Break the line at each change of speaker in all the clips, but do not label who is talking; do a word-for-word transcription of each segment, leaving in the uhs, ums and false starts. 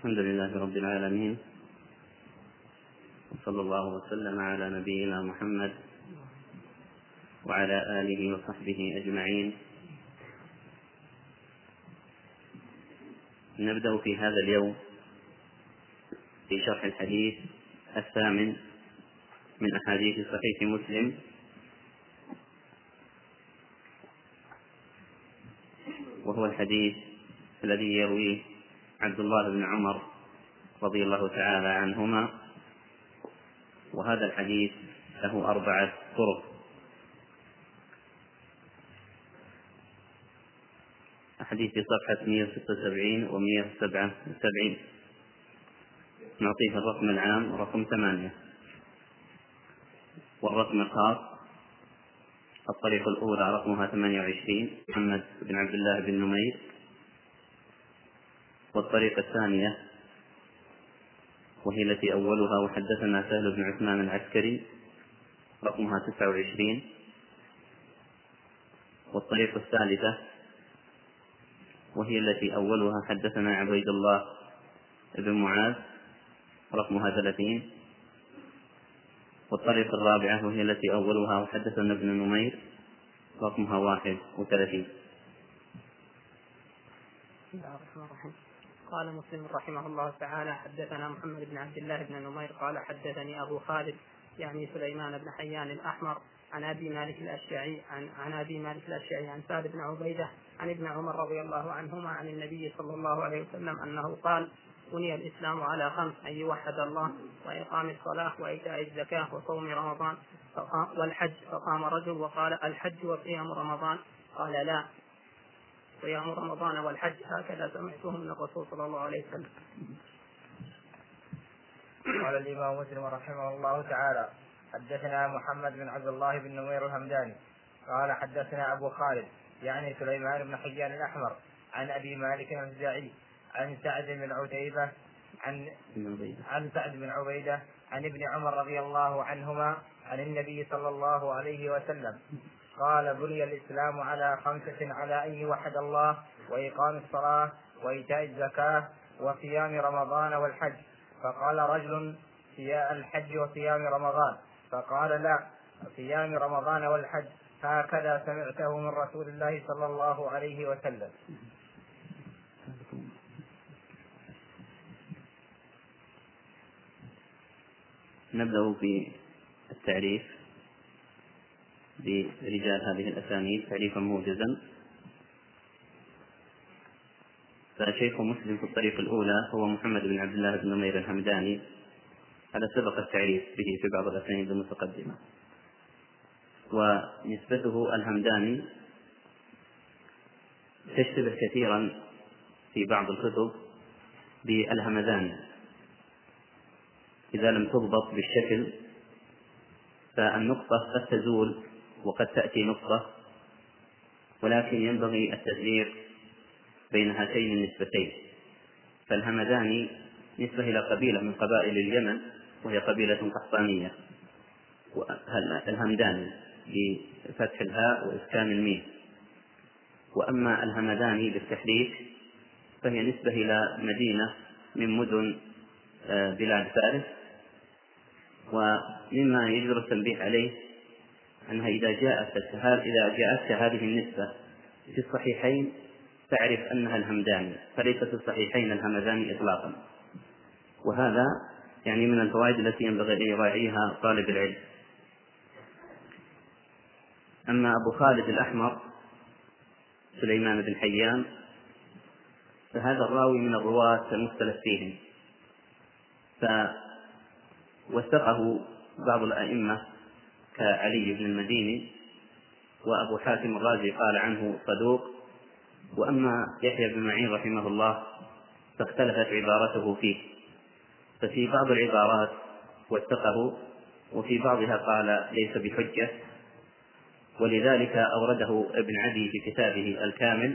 الحمد لله رب العالمين، وصلى الله وسلم على نبينا محمد وعلى آله وصحبه أجمعين. نبدأ في هذا اليوم في شرح الحديث الثامن من أحاديث صحيح مسلم، وهو الحديث الذي يرويه عبد الله بن عمر رضي الله تعالى عنهما، وهذا الحديث له أربعة طرق. أحاديث في صفحة مئة وستة وسبعين و مئة وسبعة وسبعين. نعطيه الرقم العام رقم ثمانية، والرقم الخاص الطريقة الأولى رقمها ثمانية وعشرين محمد بن عبد الله بن نمير، والطريقة الثانية وهي التي أولها وحدثنا سهل بن عثمان العسكري رقمها تسعة وعشرين، والطريقة الثالثة وهي التي أولها حدثنا عبيد الله بن معاذ رقمها ثلاثين، والطريقة الرابعة وهي التي أولها وحدثنا ابن نمير رقمها واحد وثلاثين.
بسم الله الرحمن الرحيم. قال مسلم رحمه الله تعالى: حدثنا محمد بن عبد الله بن نمير قال حدثني أبو خالد يعني سليمان بن حيان الأحمر عن أبي مالك الأشعري عن عن أبي مالك الأشعري عن سعد بن عبيدة عن ابن عمر رضي الله عنهما عن النبي صلى الله عليه وسلم أنه قال: بني الإسلام على خمس: أن يوحد الله، وإقام الصلاة، وإيتاء الزكاة، وصوم رمضان والحج. فقام رجل وقال: الحج وصيام رمضان؟ قال: لا، صيام رمضان والحج. هكذا سمعته من الرسول صلى الله عليه وسلم.
قال الإمام مسلم رحمه الله تعالى: حدثنا محمد بن عبد الله بن نمير الهمداني قال حدثنا أبو خالد يعني سليمان بن حيان الأحمر عن أبي مالك الأشعري عن سعد بن عتيبة عن عن سعد بن عبيدة عن ابن عمر رضي الله عنهما عن النبي صلى الله عليه وسلم قال: بني الإسلام على خمسة: على أن يوحد الله، وإقام الصلاة، وإيتاء الزكاة، وصيام رمضان والحج. فقال رجل: الحج وصيام رمضان؟ فقال: لا، صيام رمضان والحج. هكذا سمعته من رسول الله صلى الله عليه وسلم.
نبدأ في التعريف برجال هذه الأسانيد تعريفا موجزا. فشيخ مسلم في الطريقة الأولى هو محمد بن عبد الله بن نمير الهمداني، هذا سبق التعريف به في بعض الأسانيد المتقدمة. ونسبته الهمداني تشتبه كثيرا في بعض الكتب بالهمداني، إذا لم تضبط بالشكل فالنقطة قد تزول وقد تأتي نقطة، ولكن ينبغي التفريق بين هاتين النسبتين. فالهمداني نسبة إلى قبيلة من قبائل اليمن وهي قبيلة قحطانية، الهمداني بفتح الهاء وإسكان الميم. وأما الهمداني بالتحريك فهي نسبة إلى مدينة من مدن بلاد فارس. ومما يجدر التنبيه عليه أنها إذا جاءت إذا جاءت هذه النسبة في الصحيحين تعرف أنها الهمداني، فليس في الصحيحين الهمداني إطلاقا. وهذا يعني من الفوائد التي ينبغي أن يراعيها طالب العلم. أما أبو خالد الأحمر سليمان بن حيان فهذا الراوي من الرواة المختلف فيهم، فوثقه بعض الأئمة كعلي بن المديني، وأبو حاتم الرازي قال عنه صدوق. وأما يحيى بن معين رحمه الله فاختلفت عبارته فيه، ففي بعض العبارات وثقه وفي بعضها قال ليس بحجة، ولذلك أورده ابن عدي في كتابه الكامل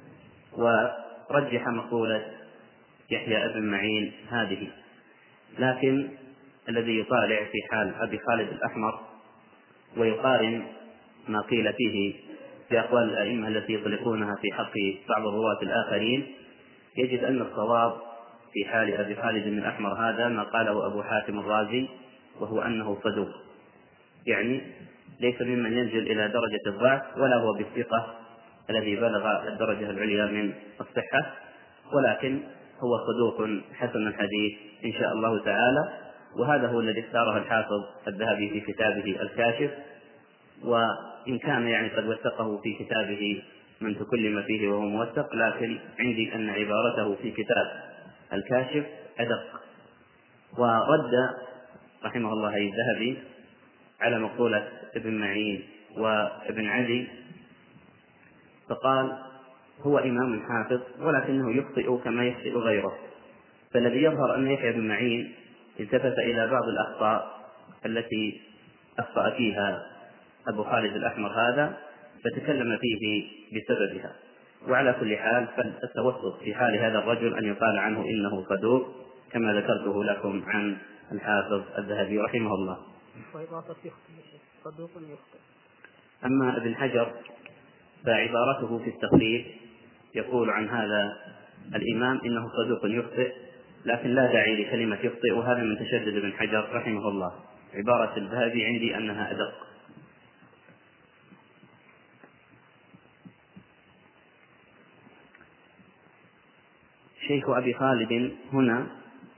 ورجح مقولة يحيى بن معين هذه. لكن الذي يطالع في حال أبي خالد الأحمر ويقارن ما قيل فيه بأقوال الأئمة التي يطلقونها في حق بعض الرواة الآخرين يجد أن الصواب في حال أبي خالد الأحمر هذا ما قاله أبو حاتم الرازي، وهو أنه صدوق، يعني ليس ممن ينزل إلى درجة الضعف ولا هو بالثقة الذي بلغ الدرجة العليا من الصحة، ولكن هو صدوق حسن الحديث إن شاء الله تعالى. وهذا هو الذي اختاره الحافظ الذهبي في كتابه الكاشف، وإن كان يعني قد وثقه في كتابه من تكلم فيه وهو موثق، لكن عندي أن عبارته في كتاب الكاشف أدق. ورد رحمه الله الذهبي على مقولة ابن معين وابن عدي، فقال هو إمام حافظ ولكنه يخطئ كما يخطئ غيره. فالذي يظهر أن يحيى بن معين التفت إلى بعض الأخطاء التي أخطأ فيها أبو خالد الأحمر هذا فتكلم فيه بسببها. وعلى كل حال فالتوسط في حال هذا الرجل أن يقال عنه إنه صدوق كما ذكرته لكم عن الحافظ الذهبي رحمه الله.
صدوق يخطئ.
أما ابن حجر فعبارته في التقريب يقول عن هذا الإمام إنه صدوق يخطئ، لكن لا داعي لكلمة يخطئ، وهذا من تشدد ابن حجر رحمه الله. عبارة الذهبي عندي أنها أدق. شيخ أبي خالد هنا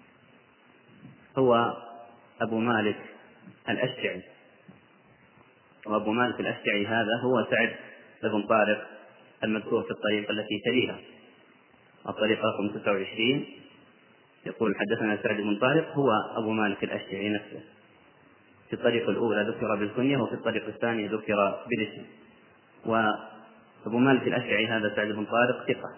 هو أبو مالك الأشجعي، وأبو مالك الأشجعي هذا هو سعد بن طارق المذكور في الطريقة التي تليها، الطريقة رقم تسعة وعشرين، يقول حدثنا سعد بن طارق هو أبو مالك الأشجعي نفسه. في الطريقة الأولى ذكر بالكنية، وفي الطريقة الثانية ذكر بالاسم. وأبو مالك الأشجعي هذا سعد بن طارق ثقة،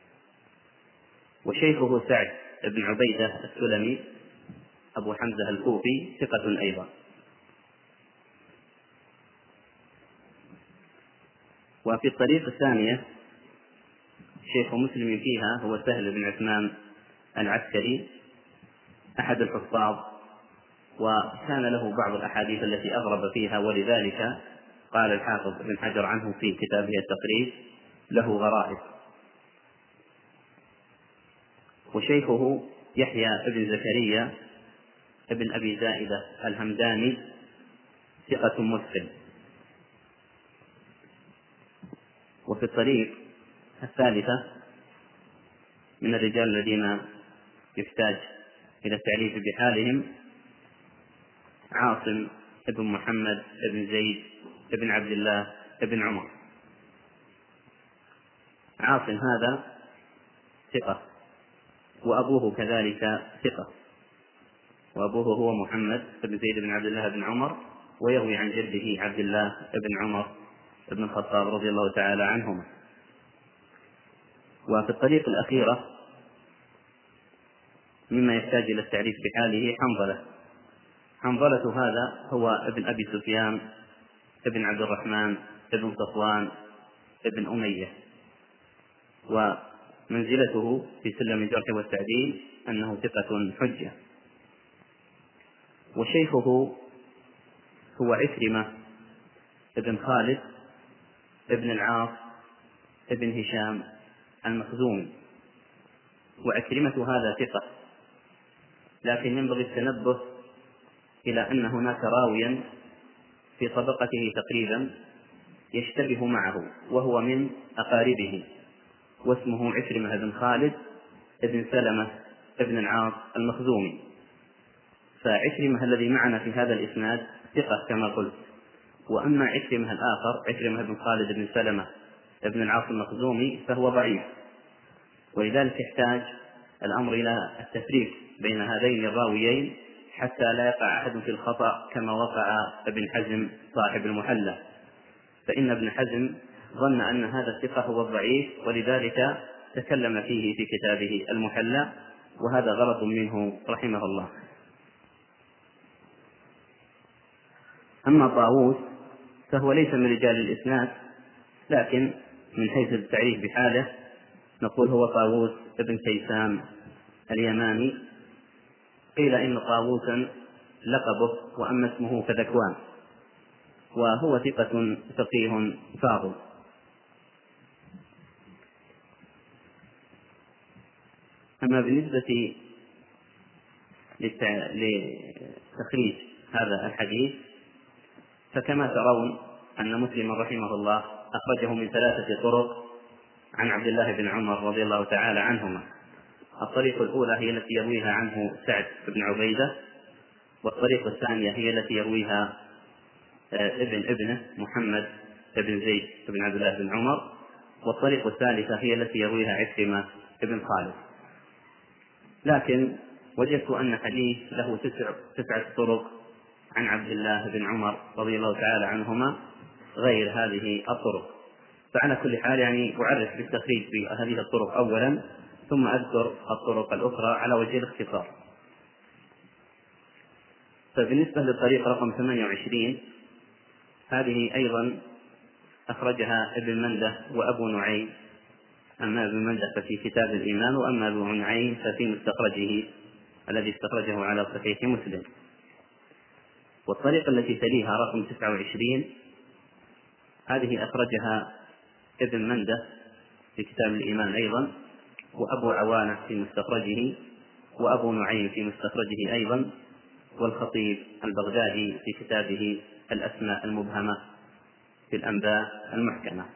وشيخه سعد بن عبيدة السلمي أبو حمزة الكوفي ثقة أيضا. وفي الطريقة الثانية شيخ مسلم فيها هو سهل بن عثمان العسكري أحد الحفاظ، وكان له بعض الأحاديث التي أغرب فيها، ولذلك قال الحافظ بن حجر عنه في كتابه التقريب له غرائب. وشيخه يحيى بن زكريا ابن أبي زائدة الهمداني ثقة مسلم. وفي الطريق الثالثة من الرجال الذين يحتاج إلى التعريف بحالهم عاصم ابن محمد ابن زيد ابن عبد الله ابن عمر. عاصم هذا ثقة، وأبوه كذلك ثقة، وأبوه هو محمد بن زيد بن عبد الله بن عمر، ويروي عن جده عبد الله بن عمر بن الخطاب رضي الله تعالى عنهما. وفي الطريق الأخيرة مما يحتاج إلى التعريف بحاله حنظلة. حنظلة هذا هو ابن أبي سفيان ابن عبد الرحمن ابن صفوان ابن أمية، ومنزلته في سلم الجرح والتعديل أنه ثقة حجة. وشيخه هو عكرمة ابن خالد ابن العاص ابن هشام المخزومي. وعكرمة هذا ثقة، لكن ينبغي التنبه إلى أن هناك راويا في طبقته تقريبا يشتبه معه وهو من أقاربه، واسمه عكرمة بن خالد ابن سلمة ابن العاص المخزومي. فعكرمة الذي معنا في هذا الإسناد ثقة كما قلت، وأما عكرمة الآخر عكرمة بن خالد بن سلمة ابن العاص المخزومي فهو ضعيف، ولذلك يحتاج الأمر إلى التفريق بين هذين الراويين حتى لا يقع أحد في الخطأ كما وقع ابن حزم صاحب المحلى، فإن ابن حزم ظن أن هذا الثقة هو الضعيف، ولذلك تكلم فيه في كتابه المحلى، وهذا غلط منه رحمه الله. أما طاووس فهو ليس من رجال الإسناد، لكن من حيث التعريف بحاله نقول هو طاووس ابن كيسان اليماني. قيل إن طاووسا لقبه، وأما اسمه فذكوان، وهو ثقة فقيه فاضل. أما بالنسبة لتخريج هذا الحديث، فكما ترون أن مسلم رحمه الله أخرجه من ثلاثة طرق عن عبد الله بن عمر رضي الله تعالى عنهما. الطريق الأولى هي التي يرويها عنه سعد بن عبيدة، والطريق الثانية هي التي يرويها ابن ابنه محمد بن زيد بن عبد الله بن عمر، والطريق الثالثة هي التي يرويها عكرمة بن خالد. لكن وجدت أن حديث له تسع تسعة طرق عن عبد الله بن عمر رضي الله تعالى عنهما غير هذه الطرق. فعلى كل حال يعني أعرف بالتخريج بهذه الطرق أولا، ثم أذكر الطرق الأخرى على وجه الاختصار. فبالنسبة للطريق رقم ثمانية وعشرين، هذه أيضا أخرجها ابن منده وأبو نعيم. أما ابن منده ففي كتاب الإيمان، وأما أبو نعيم ففي مستخرجه الذي استخرجه على صحيح مسلم. والطريقة التي تليها رقم تسعة وعشرين، هذه أخرجها ابن منده في كتاب الإيمان أيضا، وأبو عوانة في مستخرجه، وأبو نعيم في مستخرجه أيضا، والخطيب البغدادي في كتابه الأسماء المبهمة في الأنباء المحكمة.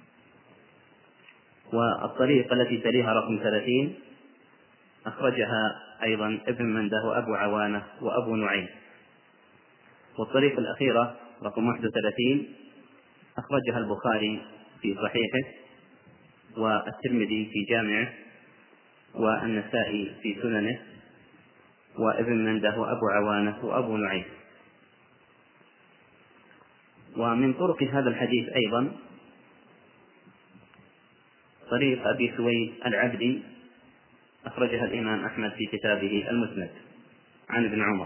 والطريقة التي تليها رقم ثلاثين أخرجها أيضا ابن منده وأبو عوانة وأبو نعيم. والطريقة الأخيرة رقم واحد وثلاثين أخرجها البخاري في صحيحه، والترمذي في جامعه، والنسائي في سننه، وابن منده وأبو عوانة وأبو نعيم. ومن طرق هذا الحديث أيضا طريق أبي سويد العبدي، أخرجها الإمام أحمد في كتابه المسند عن ابن عمر.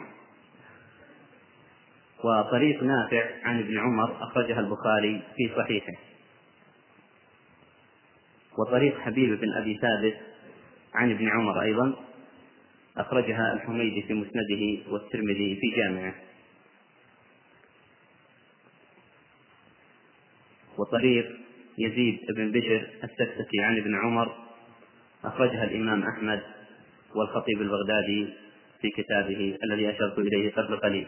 وطريق نافع عن ابن عمر أخرجها البخاري في صحيحه. وطريق حبيب بن أبي ثابت عن ابن عمر أيضا أخرجها الحميدي في مسنده، والترمذي في جامعه. وطريق يزيد بن بشر السكسكي عن ابن عمر أخرجها الإمام أحمد والخطيب البغدادي في كتابه الذي أشرت إليه قبل قليل.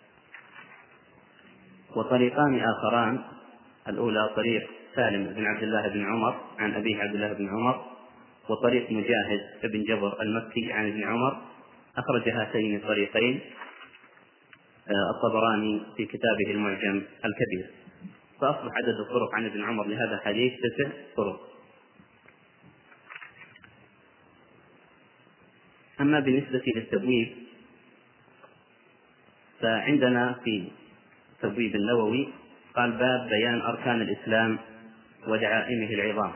وطريقان آخران، الأولى طريق سالم بن عبد الله بن عمر عن أبيه عبد الله بن عمر، وطريق مجاهد بن جبر المكي عن ابن عمر، أخرج هاتين الطريقين الطبراني في كتابه المعجم الكبير. فأصبح عدد الطرق عن ابن عمر لهذا الحديث تسع طرق. أما بالنسبة للتبويب، فعندنا في تبويب النووي قال: باب بيان أركان الإسلام ودعائمه العظام.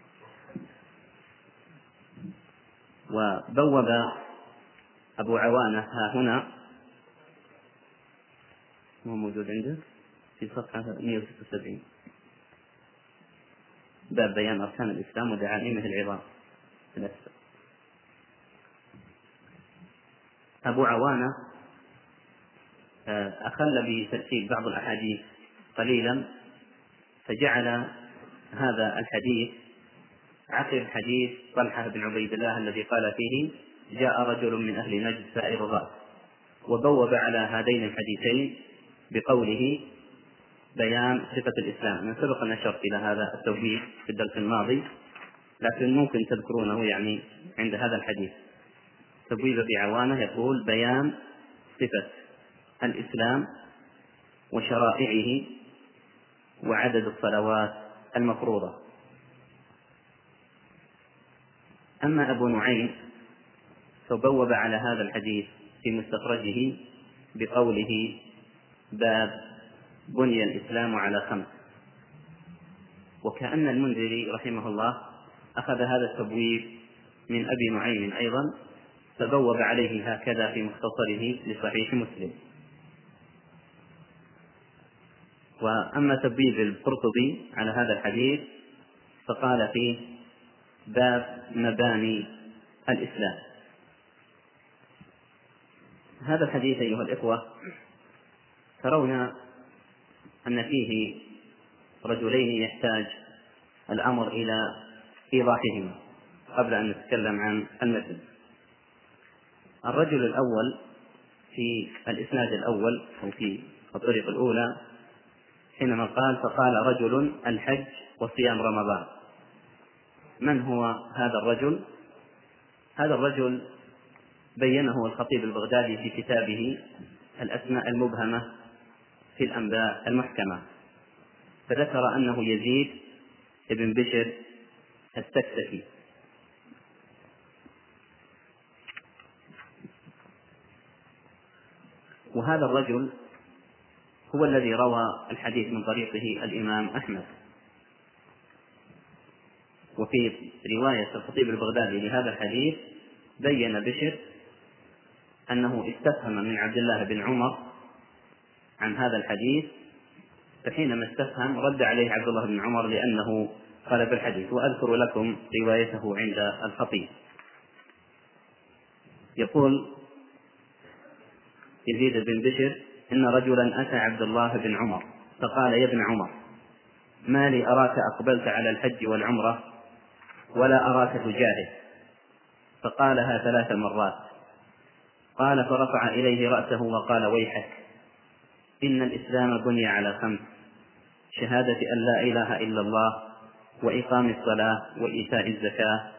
وبوب أبو عوانة ها هنا، هو موجود عنده في صفحة مئة وستة وسبعين، باب بيان أركان الإسلام ودعائمه العظام. أبو عوانة أخل بترتيب بعض الأحاديث قليلا، فجعل هذا الحديث عقب حديث طلحة بن عبيد الله الذي قال فيه: جاء رجل من أهل نجد سائر الرأس. وبوب على هذين الحديثين بقوله: بيان صفة الإسلام. من سبق أن أشرت إلى هذا التوجيه في الدرس الماضي، لكن ممكن تذكرونه يعني عند هذا الحديث. تبويب أبي عوانة يقول: بيان صفة الإسلام وشرائعه وعدد الصلوات المفروضة. أما أبو نعيم فبوب على هذا الحديث في مستخرجه بقوله: باب بني الإسلام على خمس. وكأن المنذري رحمه الله أخذ هذا التبويب من أبي نعيم أيضا، فبوب عليه هكذا في مختصره لصحيح مسلم. وأما تبويب القرطبي على هذا الحديث فقال فيه: باب مباني الإسلام. هذا الحديث أيها الإخوة ترون أن فيه رجلين يحتاج الأمر إلى إيضاحهما قبل أن نتكلم عن المتن. الرجل الأول في الإسناد الأول أو في الطريق الأولى حينما قال فقال رجل الحج وصيام رمضان. من هو هذا الرجل؟ هذا الرجل بينه الخطيب البغدادي في كتابه الأسماء المبهمة في الأنباء المحكمة، فذكر أنه يزيد بن بشر السكسكي. وهذا الرجل هو الذي روى الحديث من طريقه الإمام أحمد. وفي رواية الخطيب البغدادي لهذا الحديث بين بشر أنه استفهم من عبد الله بن عمر عن هذا الحديث، فحينما استفهم رد عليه عبد الله بن عمر لأنه قال بالحديث. وأذكر لكم روايته عند الخطيب. يقول يزيد بن بشر إن رجلا أتى عبد الله بن عمر فقال يا ابن عمر ما لي أراك أقبلت على الحج والعمرة ولا أراك تجاهد؟ فقالها ثلاث مرات. قال فرفع إليه رأسه وقال ويحك إن الإسلام بني على خمس: شهادة أن لا إله إلا الله، وإقام الصلاة، وإيتاء الزكاة،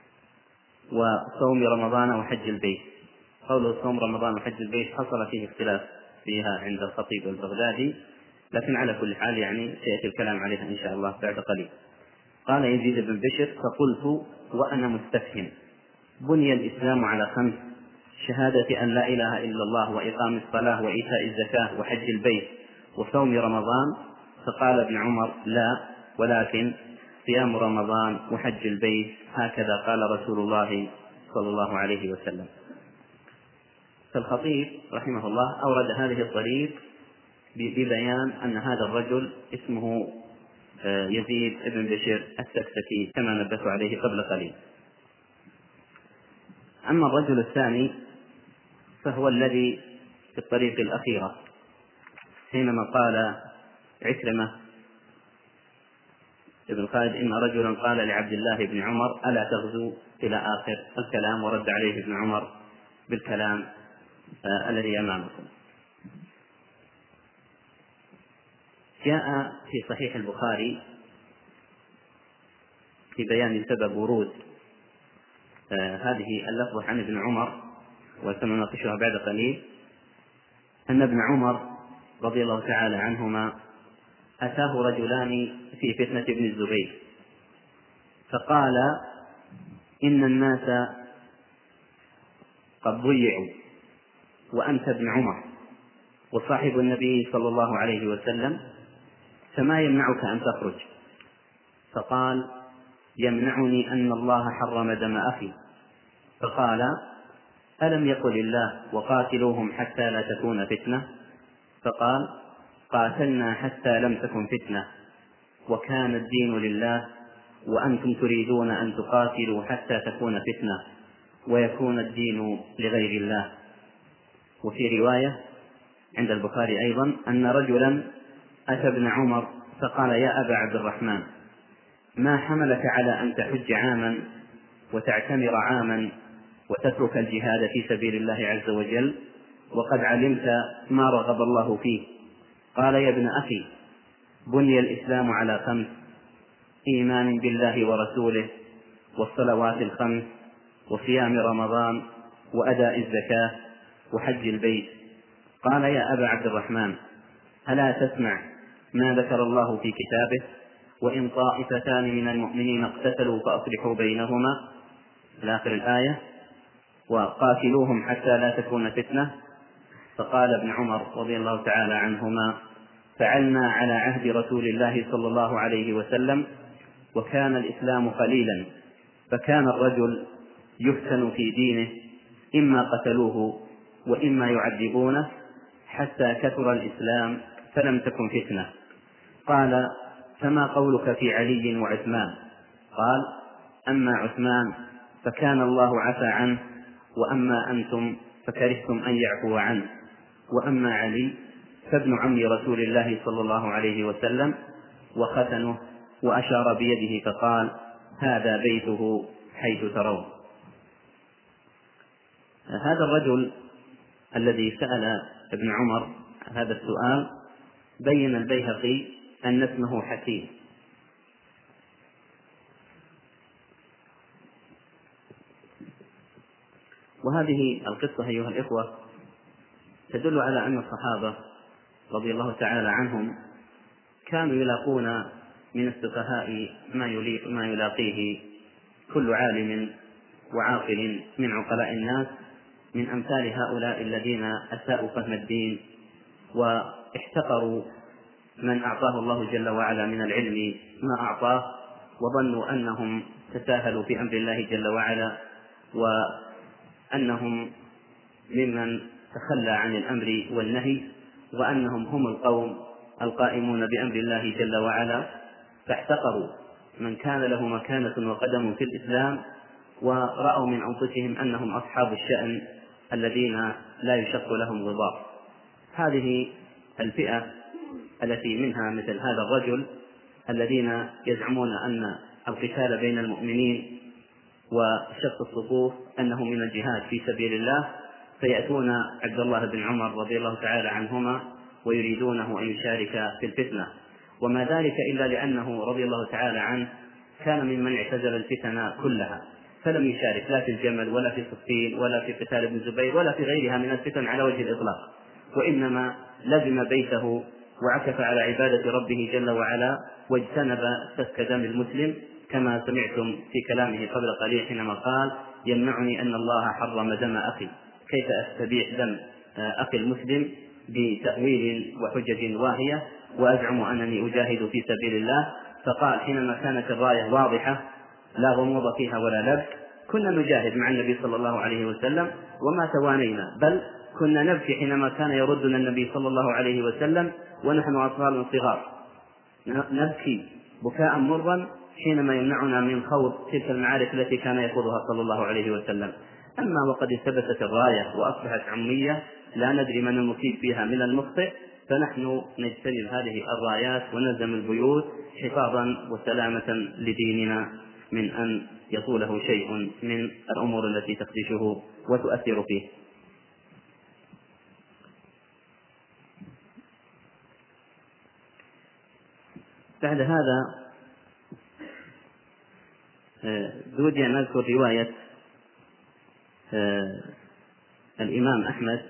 وصوم رمضان وحج البيت. قوله صوم رمضان وحج البيت حصل فيه اختلاف فيها عند الخطيب البغدادي، لكن على كل حال يعني سيأتي الكلام عليها إن شاء الله بعد قليل. قال يزيد بن بشر فقلت وأنا مستفهم بني الإسلام على خمس: شهادة أن لا إله إلا الله، وإقام الصلاة، وإيتاء الزكاة، وحج البيت، وصوم رمضان. فقال ابن عمر لا، ولكن صيام رمضان وحج البيت، هكذا قال رسول الله صلى الله عليه وسلم. فالخطيب رحمه الله أورد هذه الطريق ببيان أن هذا الرجل اسمه يزيد بن بشر السكسكي كما نبهت عليه قبل قليل. أما الرجل الثاني فهو الذي في الطريق الأخيرة حينما قال عكرمة ابن خالد إن رجلا قال لعبد الله بن عمر ألا تغزو إلى آخر الكلام، ورد عليه ابن عمر بالكلام آه الذي أمامكم. جاء في صحيح البخاري في بيان سبب ورود آه هذه اللفظة عن ابن عمر وسنناقشها بعد قليل، أن ابن عمر رضي الله تعالى عنهما أتاه رجلان في فتنة ابن الزبير فقال إن الناس قد ضيعوا وأنت ابن عمر وصاحب النبي صلى الله عليه وسلم، فما يمنعك أن تخرج؟ فقال يمنعني أن الله حرم دم أخي. فقال ألم يقل الله وقاتلوهم حتى لا تكون فتنة؟ فقال قاتلنا حتى لم تكن فتنة وكان الدين لله، وأنتم تريدون أن تقاتلوا حتى تكون فتنة ويكون الدين لغير الله. وفي رواية عند البخاري أيضا أن رجلا أتى ابن عمر فقال يا أبا عبد الرحمن ما حملك على أن تحج عاما وتعتمر عاما وتترك الجهاد في سبيل الله عز وجل وقد علمت ما رغب الله فيه؟ قال يا ابن أخي بني الإسلام على خمس: إيمان بالله ورسوله، والصلوات الخمس، وصيام رمضان، وأداء الزكاة، وحج البيت. قال يا أبا عبد الرحمن ألا تسمع ما ذكر الله في كتابه وإن طائفتان من المؤمنين اقتتلوا فأصلحوا بينهما إلى آخر الآية، وقاتلوهم حتى لا تكون فتنة؟ فقال ابن عمر رضي الله تعالى عنهما فعلنا على عهد رسول الله صلى الله عليه وسلم وكان الإسلام قليلا، فكان الرجل يفتن في دينه إما قتلوه وإما يعذبونه حتى كثر الإسلام فلم تكن فتنة. قال فما قولك في علي وعثمان؟ قال أما عثمان فكان الله عفى عنه، وأما أنتم فكرهتم أن يعفو عنه، وأما علي فابن عم رسول الله صلى الله عليه وسلم وختنه، وأشار بيده فقال هذا بيته حيث ترون. هذا الرجل الذي سأل ابن عمر هذا السؤال بين البيهقي أن اسمه حكيم. وهذه القصة أيها الإخوة تدل على أن الصحابة رضي الله تعالى عنهم كانوا يلاقون من السفهاء ما يليق ما يلاقيه كل عالم وعاقل من عقلاء الناس، من أمثال هؤلاء الذين أساءوا فهم الدين واحتقروا من أعطاه الله جل وعلا من العلم ما أعطاه، وظنوا أنهم تساهلوا في أمر الله جل وعلا، وأنهم ممن تخلى عن الأمر والنهي، وأنهم هم القوم القائمون بأمر الله جل وعلا، فاحتقروا من كان له مكانة وقدم في الإسلام، ورأوا من أنفسهم أنهم أصحاب الشأن الذين لا يشق لهم غبار. هذه الفئة التي منها مثل هذا الرجل الذين يزعمون أن القتال بين المؤمنين وشق الصفوف أنه من الجهاد في سبيل الله، فيأتون عبد الله بن عمر رضي الله تعالى عنهما ويريدونه أن يشارك في الفتنة، وما ذلك إلا لأنه رضي الله تعالى عنه كان ممن اعتزل الفتن كلها، فلم يشارك لا في الجمل ولا في صفين ولا في قتال ابن الزبير ولا في غيرها من الفتن على وجه الإطلاق، وإنما لزم بيته وعكف على عبادة ربه جل وعلا، واجتنب سفك دم المسلم، كما سمعتم في كلامه قبل قليل حينما قال: يمنعني أن الله حرم دم أخي، كيف أستبيح دم أخي المسلم بتأويل وحجج واهية وأزعم أنني أجاهد في سبيل الله. فقال حينما كانت الراية واضحة لا غموض فيها ولا لبس كنا نجاهد مع النبي صلى الله عليه وسلم وما توانينا، بل كنا نبكي حينما كان يردنا النبي صلى الله عليه وسلم ونحن أطفال صغار، نبكي بكاء مرا حينما يمنعنا من خوض تلك المعارك التي كان يخوضها صلى الله عليه وسلم. أما وقد ثبتت الراية وأصبحت عمية لا ندري من المصيب فيها من المخطئ، فنحن نجتنب هذه الرايات ونلزم البيوت حفاظا وسلامة لديننا من أن يطوله شيء من الأمور التي تخدشه وتؤثر فيه. بعد هذا بودي أن أذكر رواية الإمام أحمد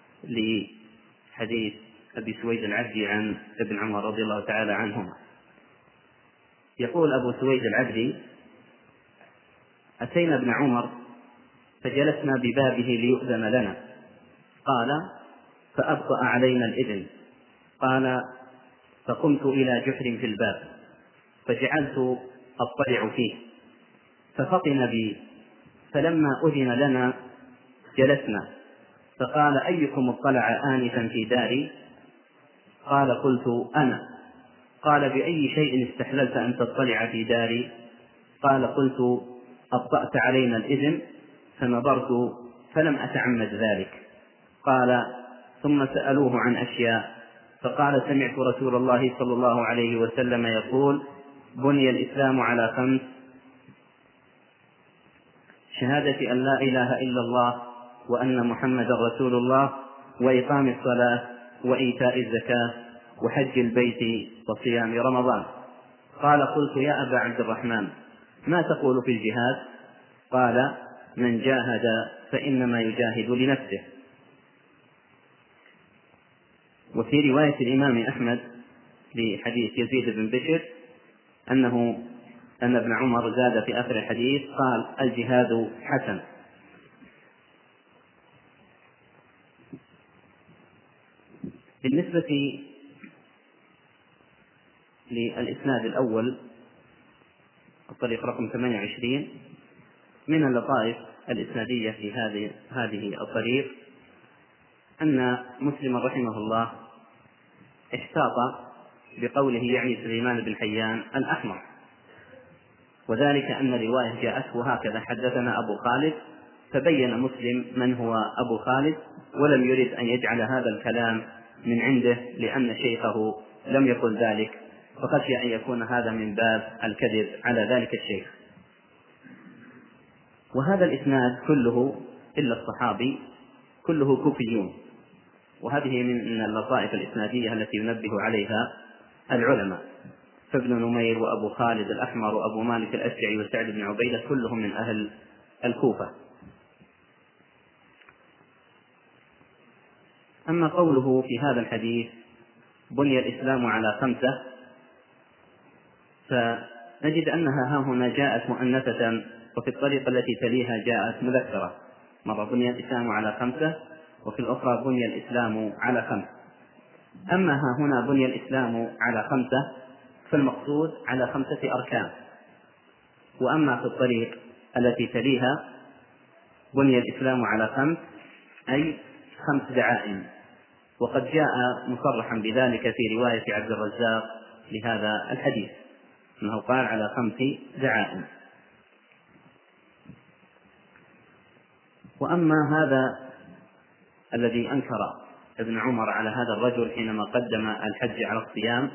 لحديث أبي سويد العبدي عن ابن عمر رضي الله تعالى عنهما. يقول أبو سويد العبدي: أتينا ابن عمر فجلسنا ببابه ليؤذن لنا، قال: فأبطأ علينا الإذن، قال: فقمت إلى جحر في الباب فجعلت أطلع فيه ففطن بي، فلما أذن لنا جلسنا، فقال: أيكم اطلع آنفا في داري؟ قال: قلت أنا. قال: بأي شيء استحللت أن تطلع في داري؟ قال: قلت: أبطأت علينا الإذن فنظرت فلم أتعمد ذلك. قال: ثم سألوه عن أشياء فقال: سمعت رسول الله صلى الله عليه وسلم يقول: بني الإسلام على خمس: شهادة أن لا إله إلا الله وأن محمد رسول الله، وإقام الصلاة، وإيتاء الزكاة، وحج البيت، وصيام رمضان. قال: قلت: يا أبا عبد الرحمن، ما تقول في الجهاد؟ قال: من جاهد فإنما يجاهد لنفسه. وفي رواية الإمام أحمد لحديث يزيد بن بشر أنه أن ابن عمر زاد في آخر الحديث قال: الجهاد حسن. بالنسبة للإسناد الأول الطريق رقم ثمانية وعشرين، من اللطائف الإسنادية في هذه هذه الطريق أن مسلم رحمه الله احتاط بقوله يعني سليمان بن حيان الأحمر، وذلك أن الرواية جاءته هكذا: حدثنا أبو خالد، فبين مسلم من هو أبو خالد، ولم يرد أن يجعل هذا الكلام من عنده لأن شيخه لم يقل ذلك، فخشي أن يكون هذا من باب الكذب على ذلك الشيخ. وهذا الإسناد كله إلا الصحابي كله كوفيون، وهذه من اللطائف الإسنادية التي ينبه عليها العلماء، فابن نمير وأبو خالد الأحمر وأبو مالك الأشجعي وسعد بن عبيدة كلهم من أهل الكوفة. أما قوله في هذا الحديث بني الإسلام على خمسة، فنجد أنها ها هنا جاءت مؤنثة، وفي الطريقة التي تليها جاءت مذكرة، مرة بني الإسلام على خمسة وفي الأخرى بني الإسلام على خمسة. أما ها هنا بني الإسلام على خمسة فالمقصود على خمسة أركان، وأما في الطريق التي تليها بني الإسلام على خمس أي خمس دعائم، وقد جاء مصرحا بذلك في رواية عبد الرزاق لهذا الحديث أنه قال على خمس دعائم. وأما هذا الذي أنكر ابن عمر على هذا الرجل حينما قدم الحج على الصيام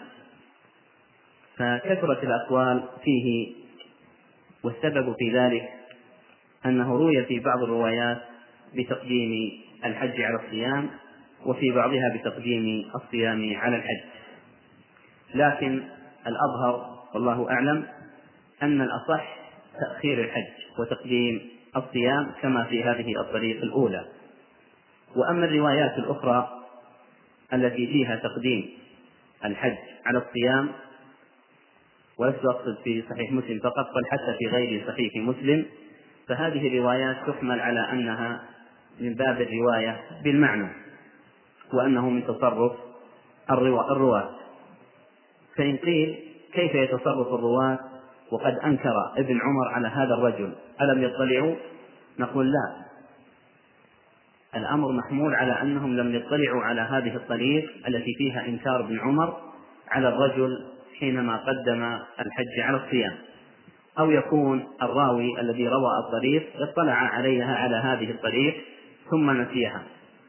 فكثرت الأقوال فيه، والسبب في ذلك أنه روي في بعض الروايات بتقديم الحج على الصيام وفي بعضها بتقديم الصيام على الحج، لكن الأظهر والله أعلم أن الأصح تأخير الحج وتقديم الصيام كما في هذه الطريق الأولى. وأما الروايات الأخرى التي فيها تقديم الحج على الصيام، ولست أقصد في صحيح مسلم فقط بل حتى في غير صحيح مسلم، فهذه الروايات تحمل على أنها من باب الرواية بالمعنى، وأنه من تصرف الرواة. فإن قيل كيف يتصرف الرواة وقد أنكر ابن عمر على هذا الرجل ألم يطلعوا؟ نقول لا، الأمر محمول على أنهم لم يطلعوا على هذه الطريق التي فيها إنكار ابن عمر على الرجل حينما قدم الحج على الصيام، أو يكون الراوي الذي روى الطريق اطلع عليها على هذه الطريق ثم نسيها.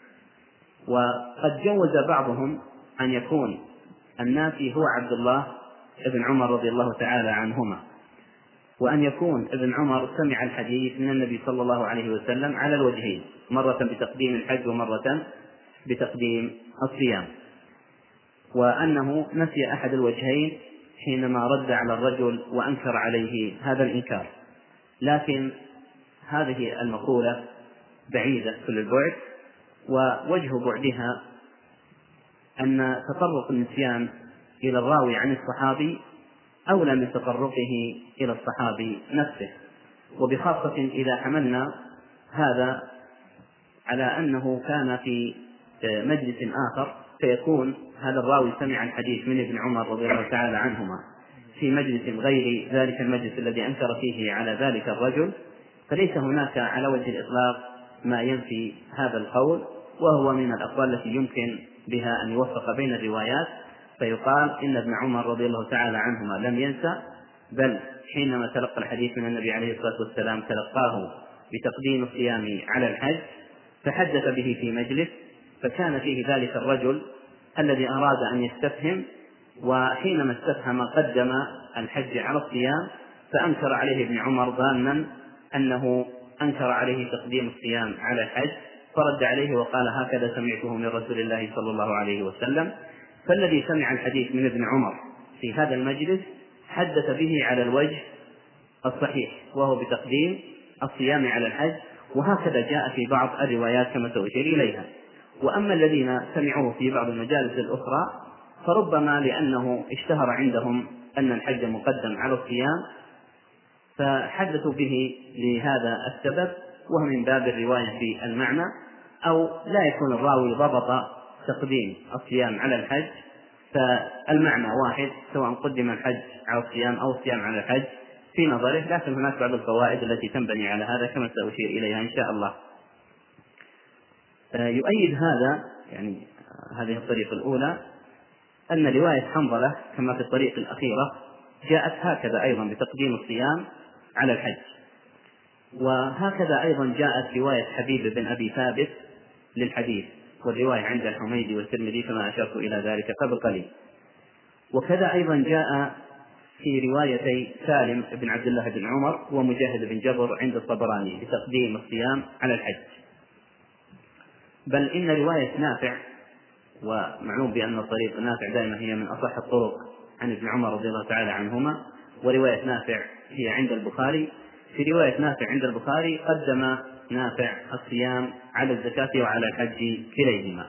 وقد جوز بعضهم أن يكون الناسي هو عبد الله ابن عمر رضي الله تعالى عنهما، وأن يكون ابن عمر سمع الحديث من النبي صلى الله عليه وسلم على الوجهين، مرة بتقديم الحج ومرة بتقديم الصيام، وأنه نسي أحد الوجهين حينما رد على الرجل وأنكر عليه هذا الإنكار. لكن هذه المقولة بعيدة كل البعد، ووجه بعدها أن تطرق النسيان إلى الراوي عن الصحابي أولى من تطرقه إلى الصحابي نفسه، وبخاصة إذا حملنا هذا على أنه كان في مجلس آخر، فيكون هذا الراوي سمع الحديث من ابن عمر رضي الله تعالى عنهما في مجلس غير ذلك المجلس الذي أنكر فيه على ذلك الرجل، فليس هناك على وجه الإطلاق ما ينفي هذا القول، وهو من الأقوال التي يمكن بها أن يوفق بين الروايات، فيقال إن ابن عمر رضي الله تعالى عنهما لم ينسى، بل حينما تلقى الحديث من النبي عليه الصلاة والسلام تلقاه بتقديم الصيام على الحج، فحدث به في مجلس، فكان فيه ذلك الرجل الذي أراد أن يستفهم، وحينما استفهم قدم الحج على الصيام، فأنكر عليه ابن عمر ظانا أنه أنكر عليه تقديم الصيام على الحج، فرد عليه وقال هكذا سمعته من رسول الله صلى الله عليه وسلم. فالذي سمع الحديث من ابن عمر في هذا المجلس حدث به على الوجه الصحيح، وهو بتقديم الصيام على الحج، وهكذا جاء في بعض الروايات كما سأشير إليها. وأما الذين سمعوه في بعض المجالس الأخرى فربما لأنه اشتهر عندهم أن الحج مقدم على الصيام فحدثوا به لهذا السبب، وهو من باب الرواية في المعنى، أو لا يكون الراوي ضبط تقديم الصيام على الحج، فالمعنى واحد سواء قدم الحج على الصيام أو الصيام على الحج في نظره، لكن هناك بعض الفوائد التي تنبني على هذا كما سأشير إليها إن شاء الله. يؤيد هذا يعني هذه الطريقة الأولى أن رواية حنظلة كما في الطريق الأخيرة جاءت هكذا أيضا بتقديم الصيام على الحج، وهكذا أيضا جاءت رواية حبيب بن أبي ثابت للحديث، والرواية عند الحميدي والترمذي كما أشرت إلى ذلك قبل قليل. وكذا أيضا جاء في روايتي سالم بن عبد الله بن عمر ومجاهد بن جبر عند الطبراني بتقديم الصيام على الحج. بل إن رواية نافع، ومعلوم بأن طريق نافع دائما هي من أصح الطرق عن ابن عمر رضي الله تعالى عنهما، ورواية نافع هي عند البخاري. في رواية نافع عند البخاري قدم نافع الصيام على الزكاة وعلى الحج كليهما.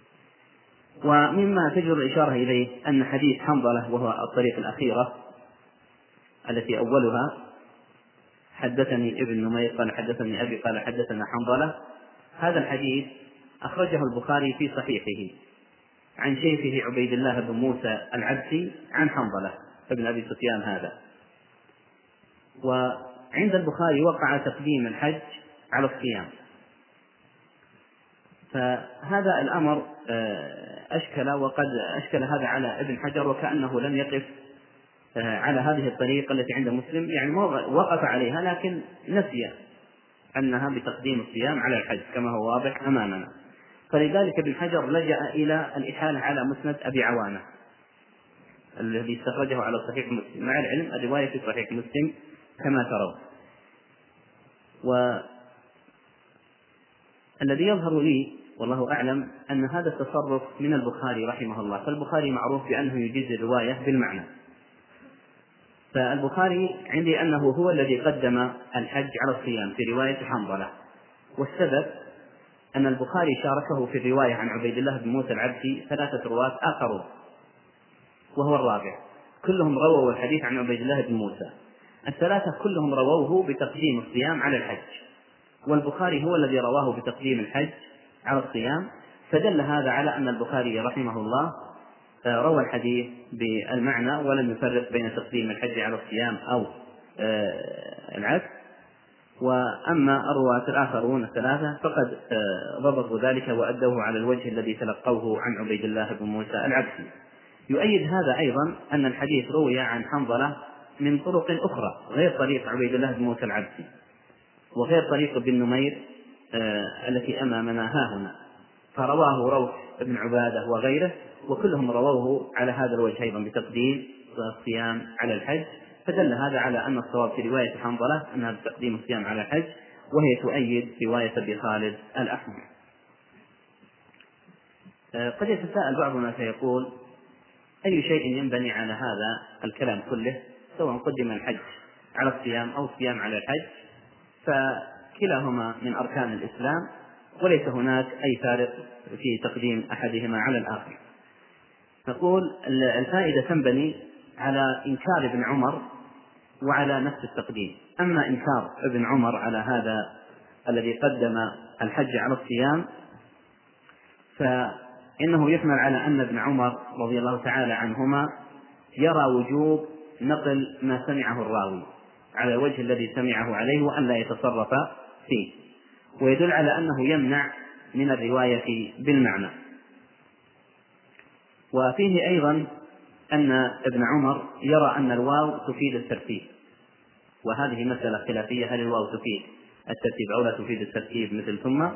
ومما تجر الإشارة إليه أن حديث حنظلة وهو الطريق الأخيرة التي أولها حدثني ابن نمير قال حدثني أبي قال حدثنا حنظلة، هذا الحديث أخرجه البخاري في صحيحه عن شيخه عبيد الله بن موسى العبسي عن حنظلة ابن أبي سفيان هذا. وعند البخاري وقع تقديم الحج على الصيام، فهذا الأمر أشكل، وقد أشكل هذا على ابن حجر، وكأنه لم يقف على هذه الطريقة التي عند مسلم، يعني وقف عليها لكن نسي أنها بتقديم الصيام على الحج كما هو واضح أمامنا. فلذلك ابن حجر لجأ إلى الإحالة على مسند أبي عوانة الذي استخرجه على صحيح مسلم، مع العلم الرواية في صحيح مسلم كما ترون. والذي يظهر لي والله أعلم أن هذا التصرف من البخاري رحمه الله، فالبخاري معروف بأنه يجيز الرواية بالمعنى، فالبخاري عندي أنه هو الذي قدم الحج على الصيام في رواية حنظلة. والسبب أن البخاري شاركه في الرواية عن عبيد الله بن موسى العبسي ثلاثة رواة آخرون وهو الرابع، كلهم رووا الحديث عن عبيد الله بن موسى، الثلاثة كلهم رووه بتقديم الصيام على الحج، والبخاري هو الذي رواه بتقديم الحج على الصيام. فدل هذا على أن البخاري رحمه الله روى الحديث بالمعنى ولم يفرق بين تقديم الحج على الصيام أو العكس. وأما الرواة الآخرون الثلاثة فقد ضبطوا ذلك وأدوه على الوجه الذي تلقوه عن عبيد الله بن موسى العبسي. يؤيد هذا أيضا أن الحديث روي عن حنظلة من طرق أخرى غير طريق عبيد الله بن موسى العبسي وغير طريق ابن نمير التي أمامنا ها هنا، فرواه روح بن عبادة وغيره، وكلهم رووه على هذا الوجه أيضا بتقديم الصيام على الحج. فدل هذا على أن الصواب في رواية حنظلة أنها بتقديم الصيام على الحج، وهي تؤيد رواية أبي خالد الأحمر. قد يتساءل بعضنا فيقول أي شيء ينبني على هذا الكلام كله، سواء قدم الحج على الصيام أو الصيام على الحج، فكلاهما من أركان الإسلام وليس هناك أي فارق في تقديم أحدهما على الآخر. نقول الفائدة تنبني على إنكار ابن عمر وعلى نفس التقديم. أما إنكار ابن عمر على هذا الذي قدم الحج على الصيام فإنه يحمل على أن ابن عمر رضي الله تعالى عنهما يرى وجوب نقل ما سمعه الراوي على الوجه الذي سمعه عليه وأن لا يتصرف فيه، ويدل على أنه يمنع من الرواية بالمعنى. وفيه أيضا أن ابن عمر يرى أن الواو تفيد الترتيب، وهذه مسألة خلافية، هل الواو تفيد الترتيب أو لا تفيد الترتيب مثل ثم.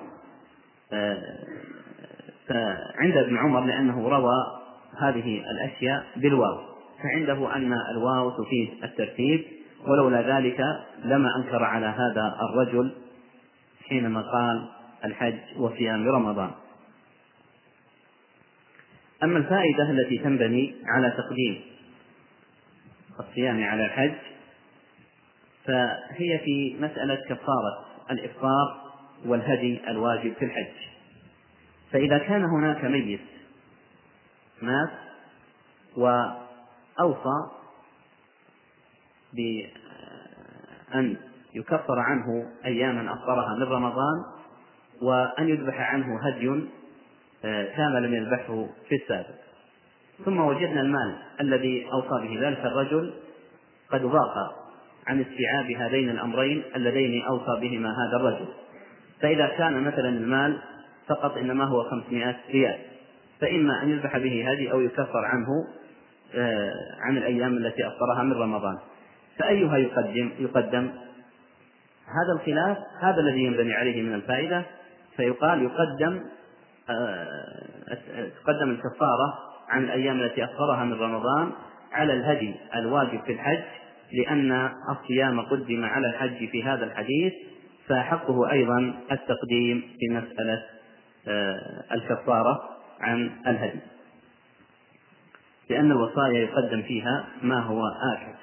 فعند ابن عمر لأنه روى هذه الأشياء بالواو، فعنده أن الواو تفيد الترتيب، ولولا ذلك لما أنكر على هذا الرجل حينما قال الحج وصيام رمضان. أما الفائدة التي تنبني على تقديم الصيام على الحج فهي في مسألة كفارة الإفطار والهدي الواجب في الحج. فإذا كان هناك ميت مات وأوصى بأن يكفر عنه أياما أفطرها من رمضان وأن يذبح عنه هدي كان لم يذبحه في السابق، ثم وجدنا المال الذي أوصى به ذلك الرجل قد ضاق عن استيعاب هذين الأمرين اللذين أوصى بهما هذا الرجل. فإذا كان مثلا المال فقط إنما هو خمسمائة ريال، فإما أن يذبح به هدي أو يكفر عنه عن الأيام التي أفطرها من رمضان، فأيها يقدم يقدم هذا الخلاف، هذا الذي ينبني عليه من الفائدة. فيقال يقدم تقدم الكفارة عن الأيام التي أفطرها من رمضان على الهدي الواجب في الحج، لأن الصيام قدم على الحج في هذا الحديث، فحقه أيضا التقديم في مسألة الكفارة عن الهدي، لأن الوصايا يقدم فيها ما هو آكد.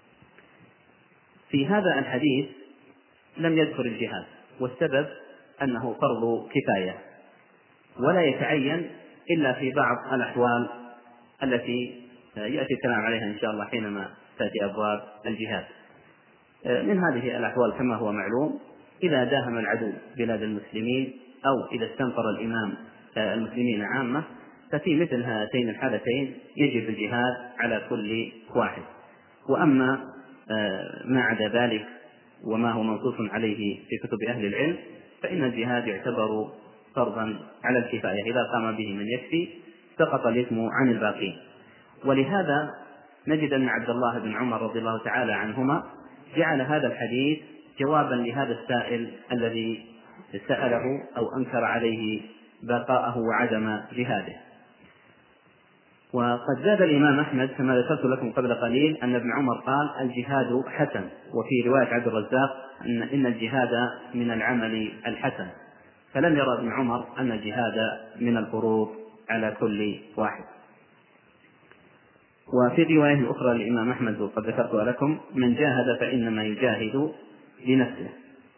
في هذا الحديث لم يذكر الجهاد، والسبب أنه فرض كفاية ولا يتعين إلا في بعض الأحوال التي يأتي الكلام عليها إن شاء الله حينما تأتي أبواب الجهاد. من هذه الأحوال كما هو معلوم: إذا داهم العدو بلاد المسلمين، أو إذا استنفر الإمام المسلمين عامة، ففي مثل هاتين الحالتين يجب الجهاد على كل واحد. وأما ما عدا ذلك وما هو منصوص عليه في كتب أهل العلم فإن الجهاد يعتبر فرضا على الكفاية، إذا قام به من يكفي سقط الإثم عن الباقين. ولهذا نجد أن عبد الله بن عمر رضي الله تعالى عنهما جعل هذا الحديث جوابا لهذا السائل الذي سأله أو أنكر عليه بقاءه وعدم جهاده. وقد زاد الإمام أحمد كما ذكرت لكم قبل قليل أن ابن عمر قال: الجهاد حسن. وفي رواية عبد الرزاق أن إن الجهاد من العمل الحسن، فلم يرى ابن عمر أن الجهاد من الفروض على كل واحد. وفي رواية أخرى للإمام أحمد وقد ذكرتها لكم: من جاهد فإنما يجاهد لنفسه.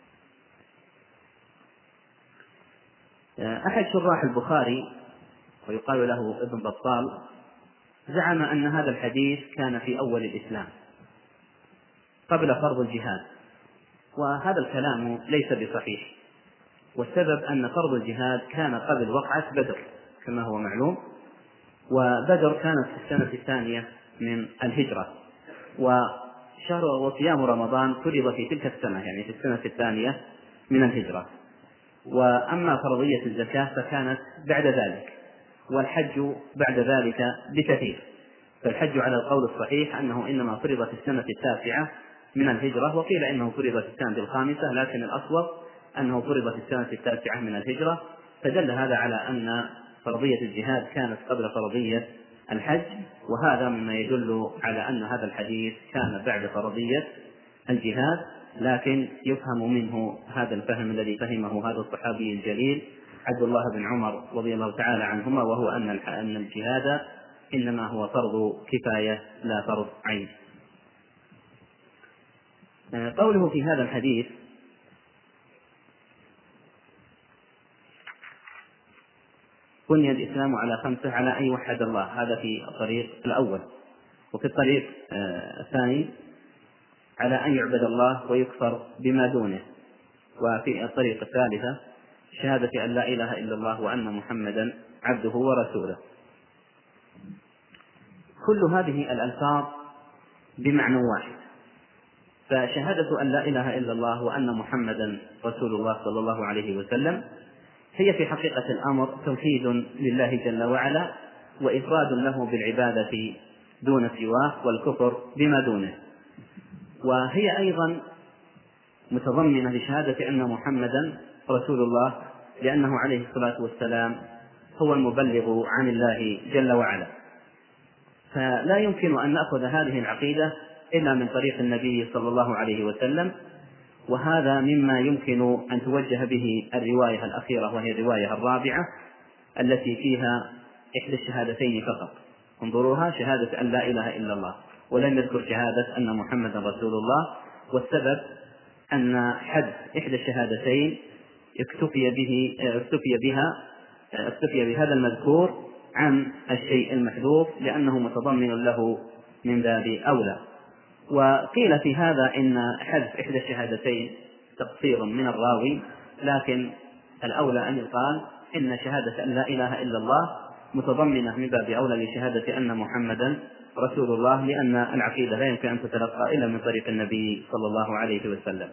أحد شراح البخاري ويقال له ابن بطال زعم أن هذا الحديث كان في أول الإسلام قبل فرض الجهاد، وهذا الكلام ليس بصحيح، والسبب أن فرض الجهاد كان قبل وقعة بدر كما هو معلوم، وبدر كانت في السنة الثانية من الهجرة، وشهر وصيام رمضان فرض في تلك السنة، يعني في السنة الثانية من الهجرة. وأما فرضية الزكاة فكانت بعد ذلك، والحج بعد ذلك بكثير. فالحج على القول الصحيح أنه إنما فرض في السنة التاسعة من الهجرة، وقيل إنه فرض في السنة الخامسة، لكن الأصوب أنه فرض في السنة التاسعة من الهجرة. فدل هذا على أن فرضية الجهاد كانت قبل فرضية الحج، وهذا مما يدل على أن هذا الحديث كان بعد فرضية الجهاد. لكن يفهم منه هذا الفهم الذي فهمه هذا الصحابي الجليل عبد الله بن عمر رضي الله تعالى عنهما، وهو أن الجهاد إنما هو فرض كفاية لا فرض عين. قوله في هذا الحديث: بني الإسلام على خمسة، على أن يوحد الله، هذا في الطريق الأول. وفي الطريق الثاني على أن يعبد الله ويكفر بما دونه. وفي الطريق الثالثة شهادة أن لا إله إلا الله وأن محمدا عبده ورسوله. كل هذه الألفاظ بمعنى واحد، فشهادة أن لا إله إلا الله وأن محمدا رسول الله صلى الله عليه وسلم هي في حقيقة الأمر توحيد لله جل وعلا، وإفراد له بالعبادة دون سواه، والكفر بما دونه. وهي أيضا متضمنة لشهادة أن محمدا رسول الله، لأنه عليه الصلاة والسلام هو المبلغ عن الله جل وعلا. فلا يمكن أن نأخذ هذه العقيدة إلا من طريق النبي صلى الله عليه وسلم، وهذا مما يمكن أن توجه به الرواية الأخيرة، وهي الرواية الرابعة التي فيها إحدى الشهادتين فقط. انظروها: شهادة أن لا إله إلا الله، ولم يذكر شهادة أن محمدا رسول الله. والسبب أن حد إحدى الشهادتين اكتفي به اكتفي بها اكتفي بهذا المذكور عن الشيء المحذوف، لأنه متضمن له من باب أولى. وقيل في هذا إن حذف إحدى الشهادتين تقصير من الراوي، لكن الأولى أن يقال إن شهادة أن لا إله إلا الله متضمنة من باب أولى لشهادة أن محمدا رسول الله، لأن العقيدة لا يمكن أن تتلقى إلا من طريق النبي صلى الله عليه وسلم.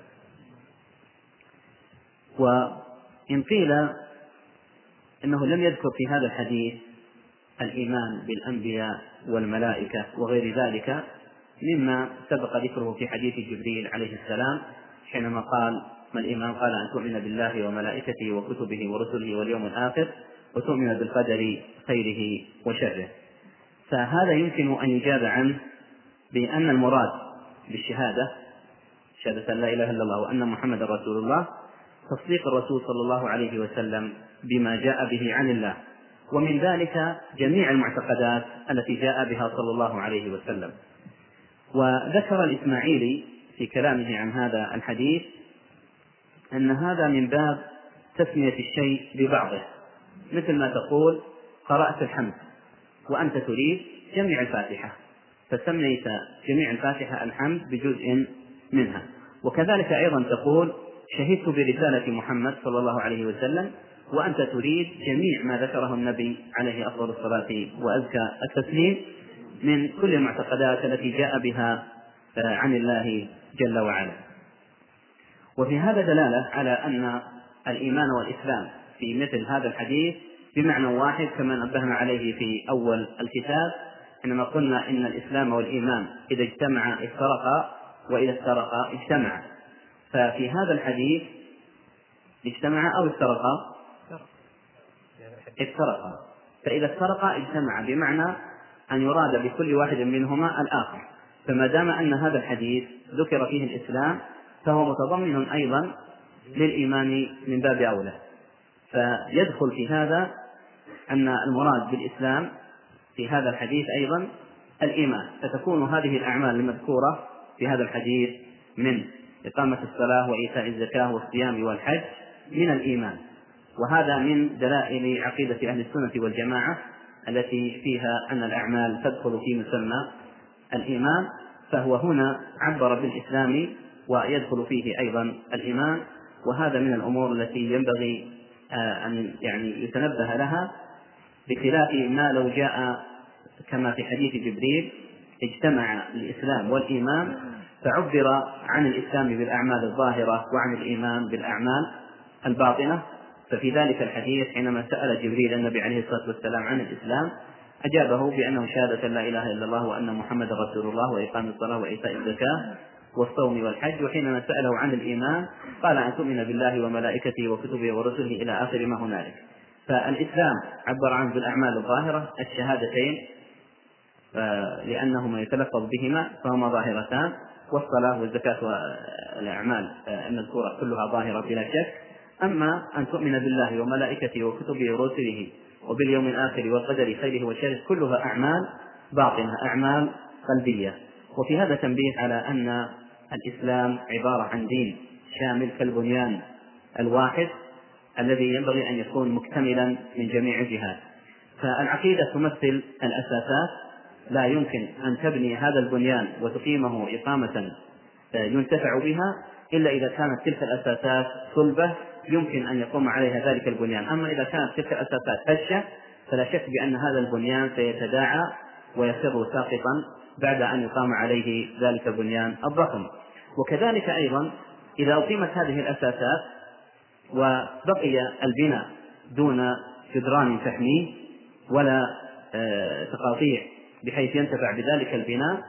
وإن قيل إنه لم يذكر في هذا الحديث الإيمان بالأنبياء والملائكة وغير ذلك مما سبق ذكره في حديث جبريل عليه السلام حينما قال: ما الإيمان؟ قال: أن تؤمن بالله وملائكته وكتبه ورسله واليوم الآخر وتؤمن بالقدر خيره وشره. فهذا يمكن أن يجاب عنه بأن المراد بالشهادة شهادة أن لا إله إلا الله وأن محمد رسول الله تصديق الرسول صلى الله عليه وسلم بما جاء به عن الله، ومن ذلك جميع المعتقدات التي جاء بها صلى الله عليه وسلم. وذكر الإسماعيلي في كلامه عن هذا الحديث أن هذا من باب تسمية الشيء ببعضه، مثل ما تقول قرأت الحمد وأنت تريد جميع الفاتحة، فسميت جميع الفاتحة الحمد بجزء منها. وكذلك أيضا تقول شهدت برسالة محمد صلى الله عليه وسلم وأنت تريد جميع ما ذكره النبي عليه أفضل الصلاة وأزكى التسليم من كل المعتقدات التي جاء بها عن الله جل وعلا. وفي هذا دلالة على أن الإيمان والإسلام في مثل هذا الحديث بمعنى واحد، كما نبهنا عليه في أول الكتاب حينما قلنا إن الإسلام والإيمان إذا اجتمعا افترقا وإذا افترقا اجتمعا. ففي هذا الحديث اجتمعا أو افترقا؟ افترقا. فإذا افترقا اجتمعا، بمعنى أن يراد بكل واحد منهما الآخر. فما دام أن هذا الحديث ذكر فيه الإسلام فهو متضمن أيضا للإيمان من باب أولى، فيدخل في هذا أن المراد بالإسلام في هذا الحديث أيضا الإيمان، فتكون هذه الأعمال المذكورة في هذا الحديث من إقامة الصلاة وإيتاء الزكاة والصيام والحج من الإيمان. وهذا من دلائل عقيدة أهل السنة والجماعة التي فيها أن الأعمال تدخل في مسمى الإيمان، فهو هنا عبر بالإسلام ويدخل فيه أيضا الإيمان. وهذا من الأمور التي ينبغي أن يعني يتنبه لها، بخلاف ما لو جاء كما في حديث جبريل اجتمع الإسلام والإيمان فعبر عن الإسلام بالأعمال الظاهرة وعن الإيمان بالأعمال الباطنة. ففي ذلك الحديث حينما سأل جبريل النبي عليه الصلاة والسلام عن الإسلام أجابه بأنه شهادة لا إله إلا الله وأن محمد رسول الله وإقام الصلاة وإيتاء الزكاة والصوم والحج. وحينما سأله عن الإيمان قال أن تؤمن بالله وملائكته وكتبه ورسله إلى آخر ما هنالك. فالإسلام عبر عنه بالأعمال الظاهرة الشهادتين لأنهما يتلفظ بهما فهما ظاهرتان، والصلاة والزكاة والأعمال المذكورة كلها ظاهرة بلا شك. أما أن تؤمن بالله وملائكته وكتبه ورسله وباليوم الآخر والقدر خيره وشره كلها أعمال باطنة، أعمال قلبية. وفي هذا تنبيه على أن الإسلام عبارة عن دين شامل كالبنيان الواحد الذي ينبغي أن يكون مكتملا من جميع الجهات. فالعقيدة تمثل الأساسات، لا يمكن أن تبني هذا البنيان وتقيمه إقامة ينتفع بها إلا إذا كانت تلك الأساسات صلبة يمكن أن يقوم عليها ذلك البنيان. أما إذا كانت تلك الأساسات هشة فلا شك بأن هذا البنيان سيتداعى ويصير ساقطا بعد أن يقام عليه ذلك البنيان الضخم. وكذلك أيضا إذا أقيمت هذه الأساسات وبقي البناء دون جدران تحميه ولا تقاطيع بحيث ينتفع بذلك البناء،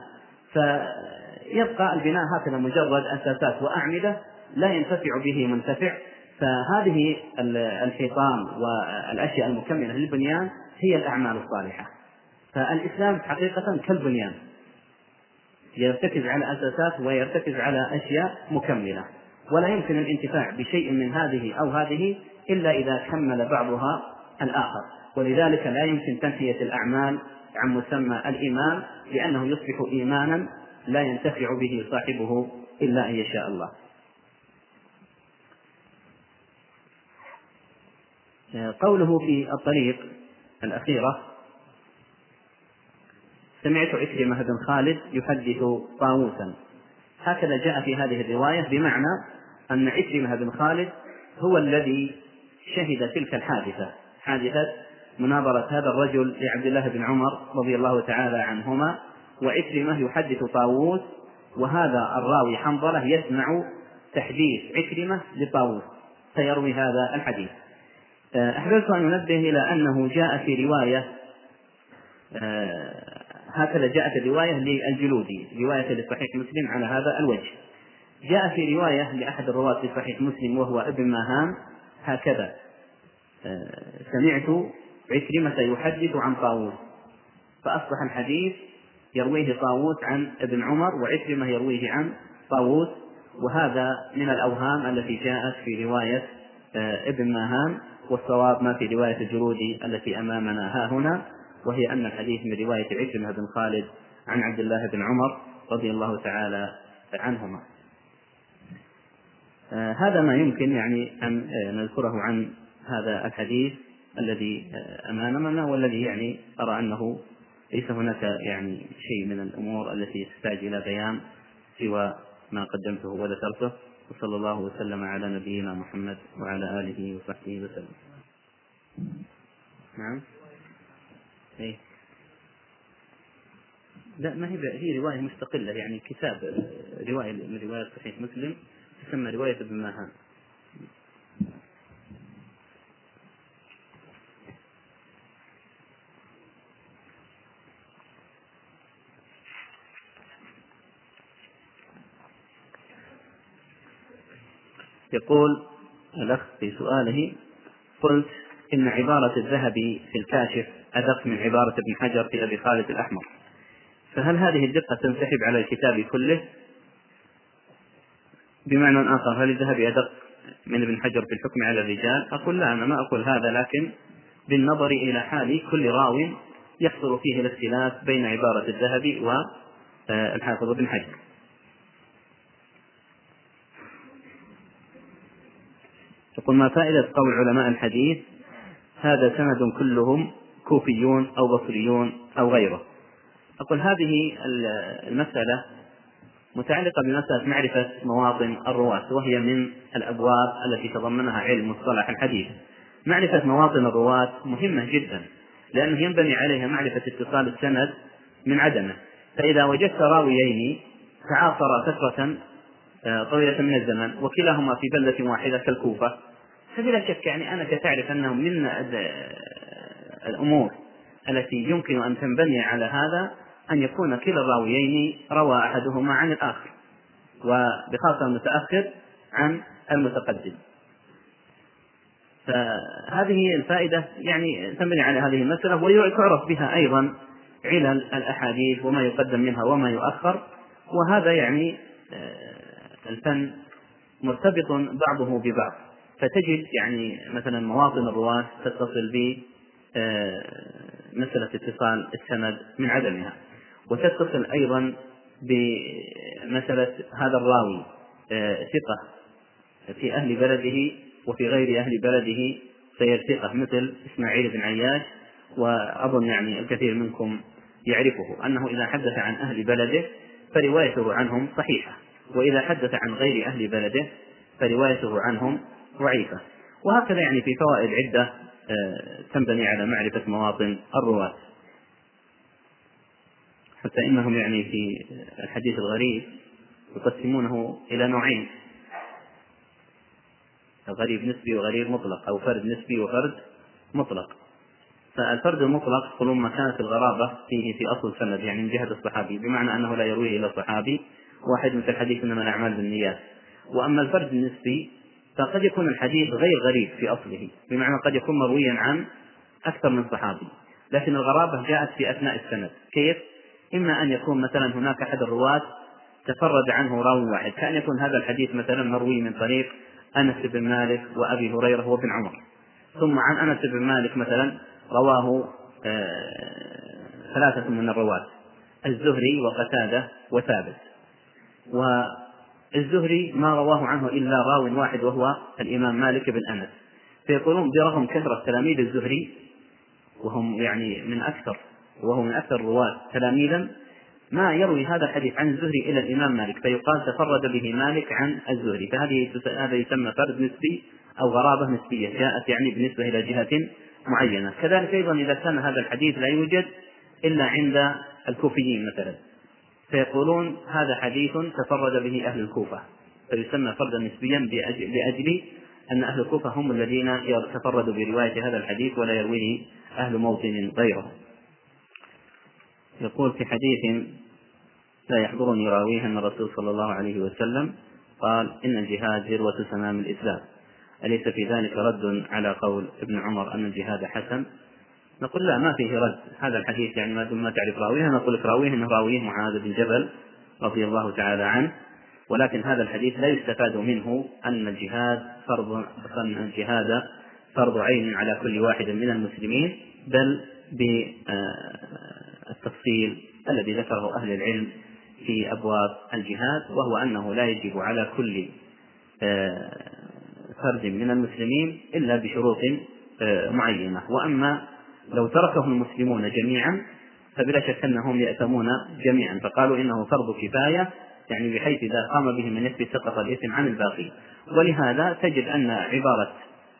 فيبقى البناء هكذا مجرد أساسات وأعمدة لا ينتفع به منتفع. فهذه الحيطان والأشياء المكملة للبنيان هي الأعمال الصالحة. فالإسلام حقيقة كالبنيان يرتكز على أساسات ويرتكز على أشياء مكملة، ولا يمكن الانتفاع بشيء من هذه أو هذه إلا إذا كمل بعضها الآخر. ولذلك لا يمكن تنفية الأعمال عن مسمى الإيمان، لأنه يصبح إيمانا لا ينتفع به صاحبه إلا أن يشاء الله. قوله في الطريق الأخيرة سمعت عكرمة بن خالد يحدث طاووسا، هكذا جاء في هذه الرواية، بمعنى أن عكرمة بن خالد هو الذي شهد تلك الحادثة، حادثة مناظرة هذا الرجل لعبد الله بن عمر رضي الله تعالى عنهما، وعكرمة يحدث طاووس، وهذا الراوي حنظلة يسمع تحديث عكرمة لطاووس فيروي هذا الحديث. أحببت أن ننبه إلى أنه جاء في رواية هكذا، جاءت الرواية للجلودي رواية لصحيح مسلم على هذا الوجه. جاء في رواية لأحد الرواة لصحيح مسلم وهو ابن ماهان هكذا: سمعت عكرمة يحدث عن طاووس، فأصبح الحديث يرويه طاووس عن ابن عمر وعكرمة يرويه عن طاووس، وهذا من الأوهام التي جاءت في رواية ابن ماهان، والصواب ما في رواية الجرودي التي أمامنا ها هنا، وهي أن الحديث من رواية عكرمة بن خالد عن عبد الله بن عمر رضي الله تعالى عنهما. هذا ما يمكن يعني أن نذكره عن هذا الحديث الذي أمامنا، والذي يعني أرى أنه ليس هناك يعني شيء من الأمور التي تحتاج إلى بيان سوى ما قدمته وذكرته. وصلى الله وسلم على نبينا محمد وعلى آله وصحبه وسلم. نعم. إيه؟ لا، ما هي هي رواية مستقلة، يعني كتاب رواية من رواية صحيح مسلم تسمى رواية ابن ماهان. يقول الأخ في سؤاله: قلت إن عبارة الذهبي في الكاشف أدق من عبارة ابن حجر في أبي خالد الأحمر، فهل هذه الدقة تنسحب على الكتاب كله؟ بمعنى آخر، هل الذهبي أدق من ابن حجر في الحكم على الرجال؟ أقول لا، أنا ما أقول هذا، لكن بالنظر إلى حال كل راو يحصل فيه الاختلاف بين عبارة الذهبي والحافظ ابن حجر. يقول: ما فائدة قول علماء الحديث هذا سند كلهم كوفيون أو بصريون أو غيره؟ أقول هذه المسألة متعلقة بمسألة معرفة مواطن الرواة، وهي من الأبواب التي تضمنها علم مصطلح الحديث. معرفة مواطن الرواة مهمة جدا، لأنه ينبني عليها معرفة اتصال السند من عدمه. فإذا وجدت راويين تعاصرا فترة طويلة من الزمن وكلاهما في بلدة واحدة كالكوفة، فبلا شك يعني أنك تعرف أنه من الأمور التي يمكن أن تنبني على هذا أن يكون كلا الراويين روى أحدهما عن الآخر، وبخاصة المتأخر عن المتقدم. فهذه الفائدة يعني تنبني على هذه المسألة، ويعرف بها أيضا علل الأحاديث وما يقدم منها وما يؤخر. وهذا يعني الفن مرتبط بعضه ببعض، فتجد يعني مثلا مواطن الرواة تتصل بمسألة اتصال السند من عدمها، وتتصل أيضا بمسألة هذا الراوي ثقة في أهل بلده وفي غير أهل بلده سيرتقى، مثل إسماعيل بن عياش. وأظن يعني الكثير منكم يعرفه أنه إذا حدث عن أهل بلده فروايته عنهم صحيحة، وإذا حدث عن غير أهل بلده فروايته عنهم ضعيفة. وهكذا يعني في فوائد عدة تنبني على معرفة مواطن الرواة. حتى إنهم يعني في الحديث الغريب يقسمونه إلى نوعين: غريب نسبي وغريب مطلق، أو فرد نسبي وفرد مطلق. فالفرد المطلق يقولون ما كانت الغرابة فيه في أصل السند، يعني من جهة الصحابي، بمعنى أنه لا يرويه إلى الصحابي واحد، مثل الحديث إنما الأعمال بالنيات. وأما الفرد النسبي فقد يكون الحديث غير غريب في أصله، بمعنى قد يكون مرويا عن أكثر من صحابي، لكن الغرابة جاءت في أثناء السند. كيف؟ إما أن يكون مثلا هناك أحد الرواة تفرد عنه راوي واحد، كأن يكون هذا الحديث مثلا مروي من طريق أنس بن مالك وأبي هريرة وابن عمر، ثم عن أنس بن مالك مثلا رواه ثلاثة من الرواة: الزهري وقتادة وثابت. والزهري ما رواه عنه إلا راو واحد وهو الإمام مالك بن أنس. فيقولون برغم كثرة تلاميذ الزهري، وهم يعني من أكثر وهو من أكثر الرواة تلاميذا، ما يروي هذا الحديث عن الزهري إلى الإمام مالك، فيقال تفرد به مالك عن الزهري. فهذه هذا يسمى فرد نسبي أو غرابة نسبية، جاءت يعني بالنسبة إلى جهة معينة. كذلك أيضا إذا كان هذا الحديث لا يوجد إلا عند الكوفيين مثلا، فيقولون هذا حديث تفرد به أهل الكوفة، فيسمى فردا نسبيا لأجل أن أهل الكوفة هم الذين تفردوا برواية هذا الحديث ولا يرويه أهل موطن غيره. يقول في حديث لا يحضرني راويه أن الرسول صلى الله عليه وسلم قال: إن الجهاد ذروة سنام الإسلام، أليس في ذلك رد على قول ابن عمر أن الجهاد حسن؟ نقول لا، ما فيه رد. هذا الحديث يعني ما دون ما تعرف راويه، نقول لك راويه أنه راويه معاذ بن جبل رضي الله تعالى عنه، ولكن هذا الحديث لا يستفاد منه أن الجهاد فرض أن الجهاد فرض عين على كل واحد من المسلمين، بل بالتفصيل الذي ذكره أهل العلم في أبواب الجهاد، وهو أنه لا يجب على كل فرد من المسلمين إلا بشروط معينة. وأما لو تركه المسلمون جميعا فبلا شك أنهم يأثمون جميعا، فقالوا إنه فرض كفاية، يعني بحيث إذا قام به من يثبت سقط الإثم عن الباقي. ولهذا تجد أن عبارة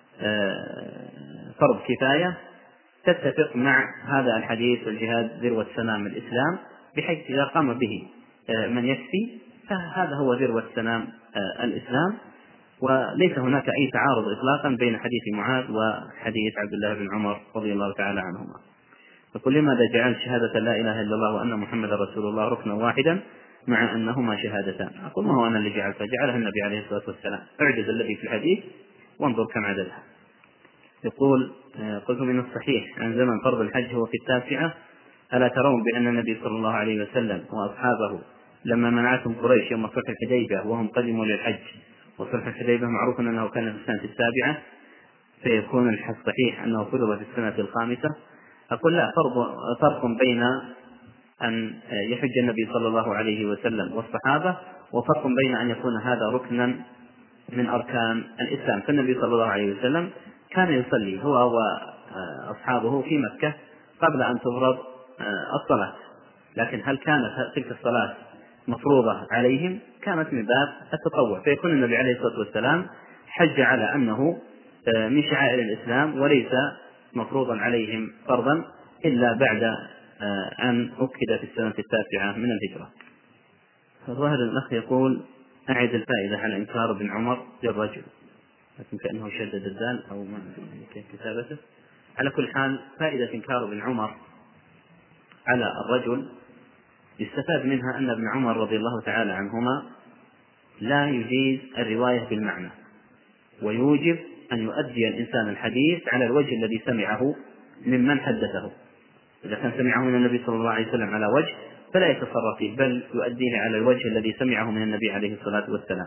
فرض كفاية تتفق مع هذا الحديث الجهاد ذروة سنام الإسلام، بحيث إذا قام به من يكفي فهذا هو ذروة سنام الإسلام. وليس هناك أي تعارض إطلاقا بين حديث معاذ وحديث عبد الله بن عمر رضي الله تعالى عنهما. فقل لماذا جعل شهادة لا إله إلا الله وأن محمد رسول الله ركنا واحدا مع أنهما شهادتان؟ أقول ما هو أنا اللي جعلتها، جعلها النبي عليه الصلاة والسلام، اعجز الذي في الحديث وانظر كم عددها. يقول قلت من الصحيح عن زمن فرض الحج هو في التاسعة، ألا ترون بأن النبي صلى الله عليه وسلم وأصحابه لما منعتهم قريش يوم صلح الحديبية وهم قدموا للحج، وصلح الحديبية معروف أنه كان في السنة السابعة، فيكون الصحيح أنه فرض في السنة الخامسة؟ أقول لا، فرق, فرق بين أن يحج النبي صلى الله عليه وسلم والصحابة، وفرق بين أن يكون هذا ركنا من أركان الإسلام. فالنبي صلى الله عليه وسلم كان يصلي هو وأصحابه في مكة قبل أن تفرض الصلاة، لكن هل كانت تلك الصلاة مفروضة عليهم؟ كانت من باب التطوع، فيكون النبي عليه الصلاة والسلام حج على أنه من شعائر الإسلام وليس مفروضا عليهم فرضا إلا بعد أن أكد في السنة التاسعة من الهجرة. فظاهر الأخ يقول أعد الفائدة على إنكار ابن عمر للرجل، لكن كأنه شدد الدال أو ما كيف كتابته. على كل حال فائدة إنكار ابن عمر على الرجل يستفاد منها أن ابن عمر رضي الله تعالى عنهما لا يجيز الرواية بالمعنى، ويوجب أن يؤدي الإنسان الحديث على الوجه الذي سمعه ممن حدثه. إذا كان سمعه من النبي صلى الله عليه وسلم على وجه فلا يتصرف فيه، بل يؤديه على الوجه الذي سمعه من النبي عليه الصلاة والسلام.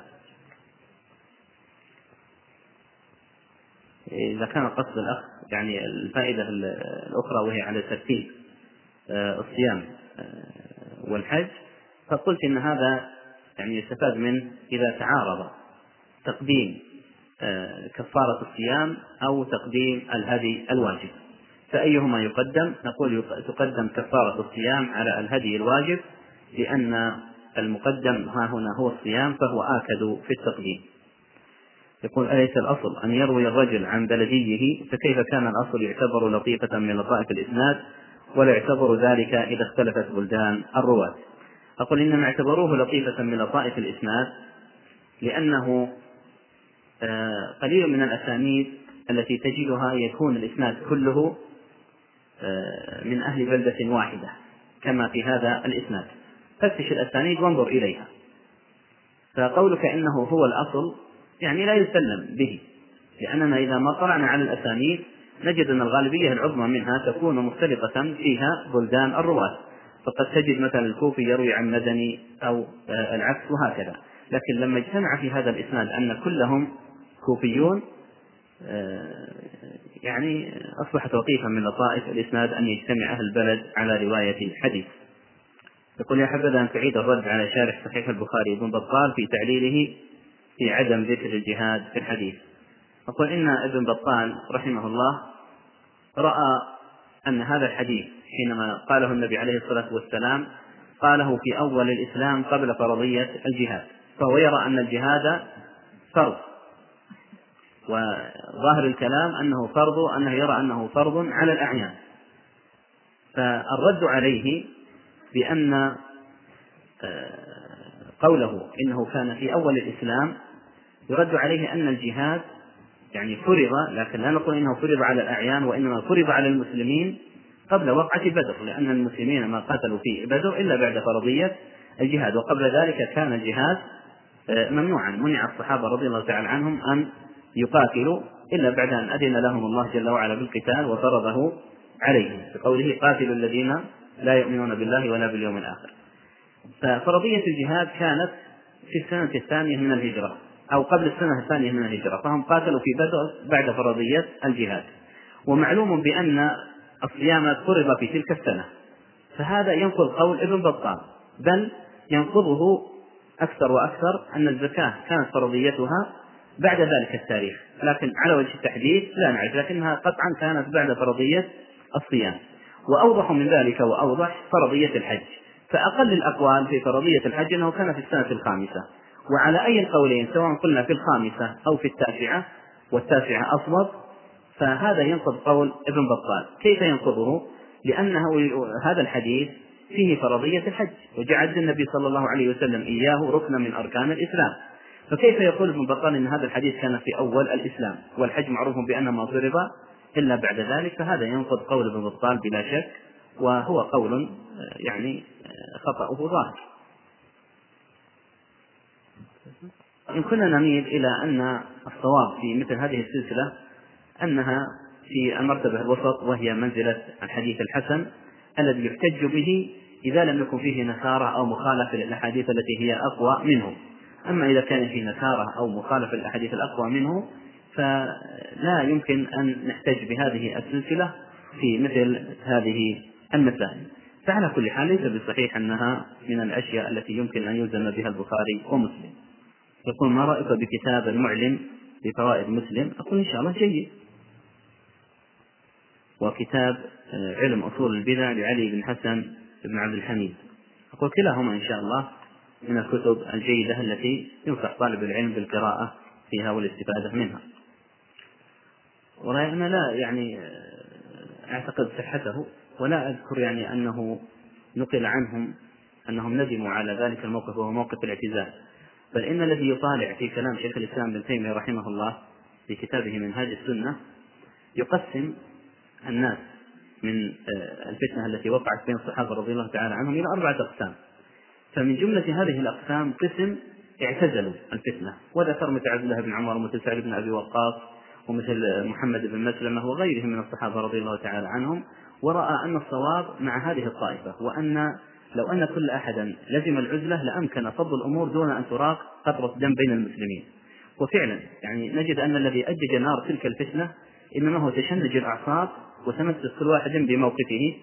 إذا كان قصد الأخ يعني الفائدة الأخرى وهي على ترتيب الصيام والحج، فقلت إن هذا يعني يستفاد منه إذا تعارض تقديم كفارة الصيام أو تقديم الهدي الواجب، فأيهما يقدم؟ نقول تقدم كفارة الصيام على الهدي الواجب، لأن المقدم ها هنا هو الصيام فهو آكد في التقديم. يقول أليس الأصل أن يروي الرجل عن بلديه؟ فكيف كان الأصل يعتبر لطيفة من لطائف الإسناد ولا يعتبر ذلك إذا اختلفت بلدان الرواة؟ أقول إنما اعتبروه لطيفة من لطائف الإسناد لأنه قليل من الأسانيد التي تجدها يكون الإسناد كله من أهل بلدة واحدة كما في هذا الإسناد. فتش الأسانيد وانظر إليها، فقولك إنه هو الأصل يعني لا يسلم به، لأننا إذا ما قرأنا على الأسانيد نجد أن الغالبية العظمى منها تكون مختلطة فيها بلدان الرواة، فقد تجد مثلا الكوفي يروي عن مدني أو العكس وهكذا. لكن لما اجتمع في هذا الإسناد أن كلهم كوفيون يعني أصبحت لطيفة من لطائف الإسناد أن يجتمع أهل البلد على رواية الحديث. يقول يا حبذا أن تعيد الرد على شارح صحيح البخاري ابن بطال في تعليله في عدم ذكر الجهاد في الحديث. أقول إن ابن بطال رحمه الله رأى أن هذا الحديث حينما قاله النبي عليه الصلاة والسلام قاله في أول الإسلام قبل فرضية الجهاد، فهو يرى أن الجهاد فرض، وظاهر الكلام أنه فرض أنه يرى أنه فرض على الأعيان. فالرد عليه بأن قوله إنه كان في أول الإسلام يرد عليه أن الجهاد يعني فرض، لكن لا نقول إنه فرض على الأعيان، وإنما فرض على المسلمين قبل وقعة بدر، لأن المسلمين ما قاتلوا في بدر إلا بعد فرضية الجهاد، وقبل ذلك كان الجهاد ممنوعا، منع الصحابة رضي الله تعالى عنهم أن يقاتلوا إلا بعد أن أذن لهم الله جل وعلا بالقتال وفرضه عليهم بقوله قاتلوا الذين لا يؤمنون بالله ولا باليوم الآخر. ففرضية الجهاد كانت في السنة الثانية من الهجرة أو قبل السنة الثانية من الهجرة، فهم قاتلوا في بدر بعد فرضية الجهاد. ومعلوم بأن الصيام فرض في تلك السنة، فهذا ينقض قول ابن بطال، بل ينقضه أكثر وأكثر أن الزكاة كانت فرضيتها بعد ذلك التاريخ، لكن على وجه التحديد لا نعرف، لكنها قطعا كانت بعد فرضية الصيام. وأوضح من ذلك وأوضح فرضية الحج، فأقل الأقوال في فرضية الحج أنه كان في السنة الخامسة، وعلى أي القولين سواء قلنا في الخامسة أو في التاسعة، والتاسعة أصوب، فهذا ينقض قول ابن بطال. كيف ينقضه؟ لأنه هذا الحديث فيه فرضية الحج، وجعل النبي صلى الله عليه وسلم إياه ركنا من أركان الإسلام، فكيف يقول ابن بطال إن هذا الحديث كان في أول الإسلام والحج معروف بأن ما فرض إلا بعد ذلك؟ فهذا ينقض قول ابن بطال بلا شك، وهو قول يعني خطأه ظاهر. إن كنا نميل إلى أن الصواب في مثل هذه السلسلة أنها في المرتبة الوسط، وهي منزلة الحديث الحسن الذي يحتج به إذا لم يكن فيه نكارة أو مخالفة للأحاديث التي هي أقوى منه. أما إذا كان فيه نكارة أو مخالفة للأحاديث الأقوى منه فلا يمكن أن نحتج بهذه السلسلة في مثل هذه المسائل. فعلى كل حال ليس بصحيح أنها من الأشياء التي يمكن أن يلزم بها البخاري ومسلم. يقول: ما رأيك بكتاب المعلم بفوائد مسلم؟ أقول إن شاء الله جيد. وكتاب علم أصول البدع لعلي بن حسن بن عبد الحميد، أقول كلاهما إن شاء الله من الكتب الجيدة التي ينصح طالب العلم بالقراءة فيها والاستفادة منها. وأنا لا يعني أعتقد صحته، ولا أذكر يعني أنه نقل عنهم أنهم ندموا على ذلك الموقف وهو موقف الاعتزال، بل إن الذي يطالع في كلام شيخ الإسلام ابن تيمية رحمه الله في كتابه منهاج السنة يقسم الناس من الفتنة التي وقعت بين الصحابة رضي الله تعالى عنهم إلى أربعة أقسام. فمن جملة هذه الأقسام قسم اعتزلوا الفتنة، وذكر مثل عبد الله بن عمر ومثل سعد بن أبي وقاص ومثل محمد بن مسلمة وغيرهم من الصحابة رضي الله تعالى عنهم، ورأى أن الصواب مع هذه الطائفة، وأن لو أن كل أحد لزم العزلة لأمكن فض الأمور دون أن تراق قطرة دم بين المسلمين. وفعلا يعني نجد أن الذي أجج نار تلك الفتنة إنما هو تشنج الأعصاب وتمسك كل واحد بموقفه.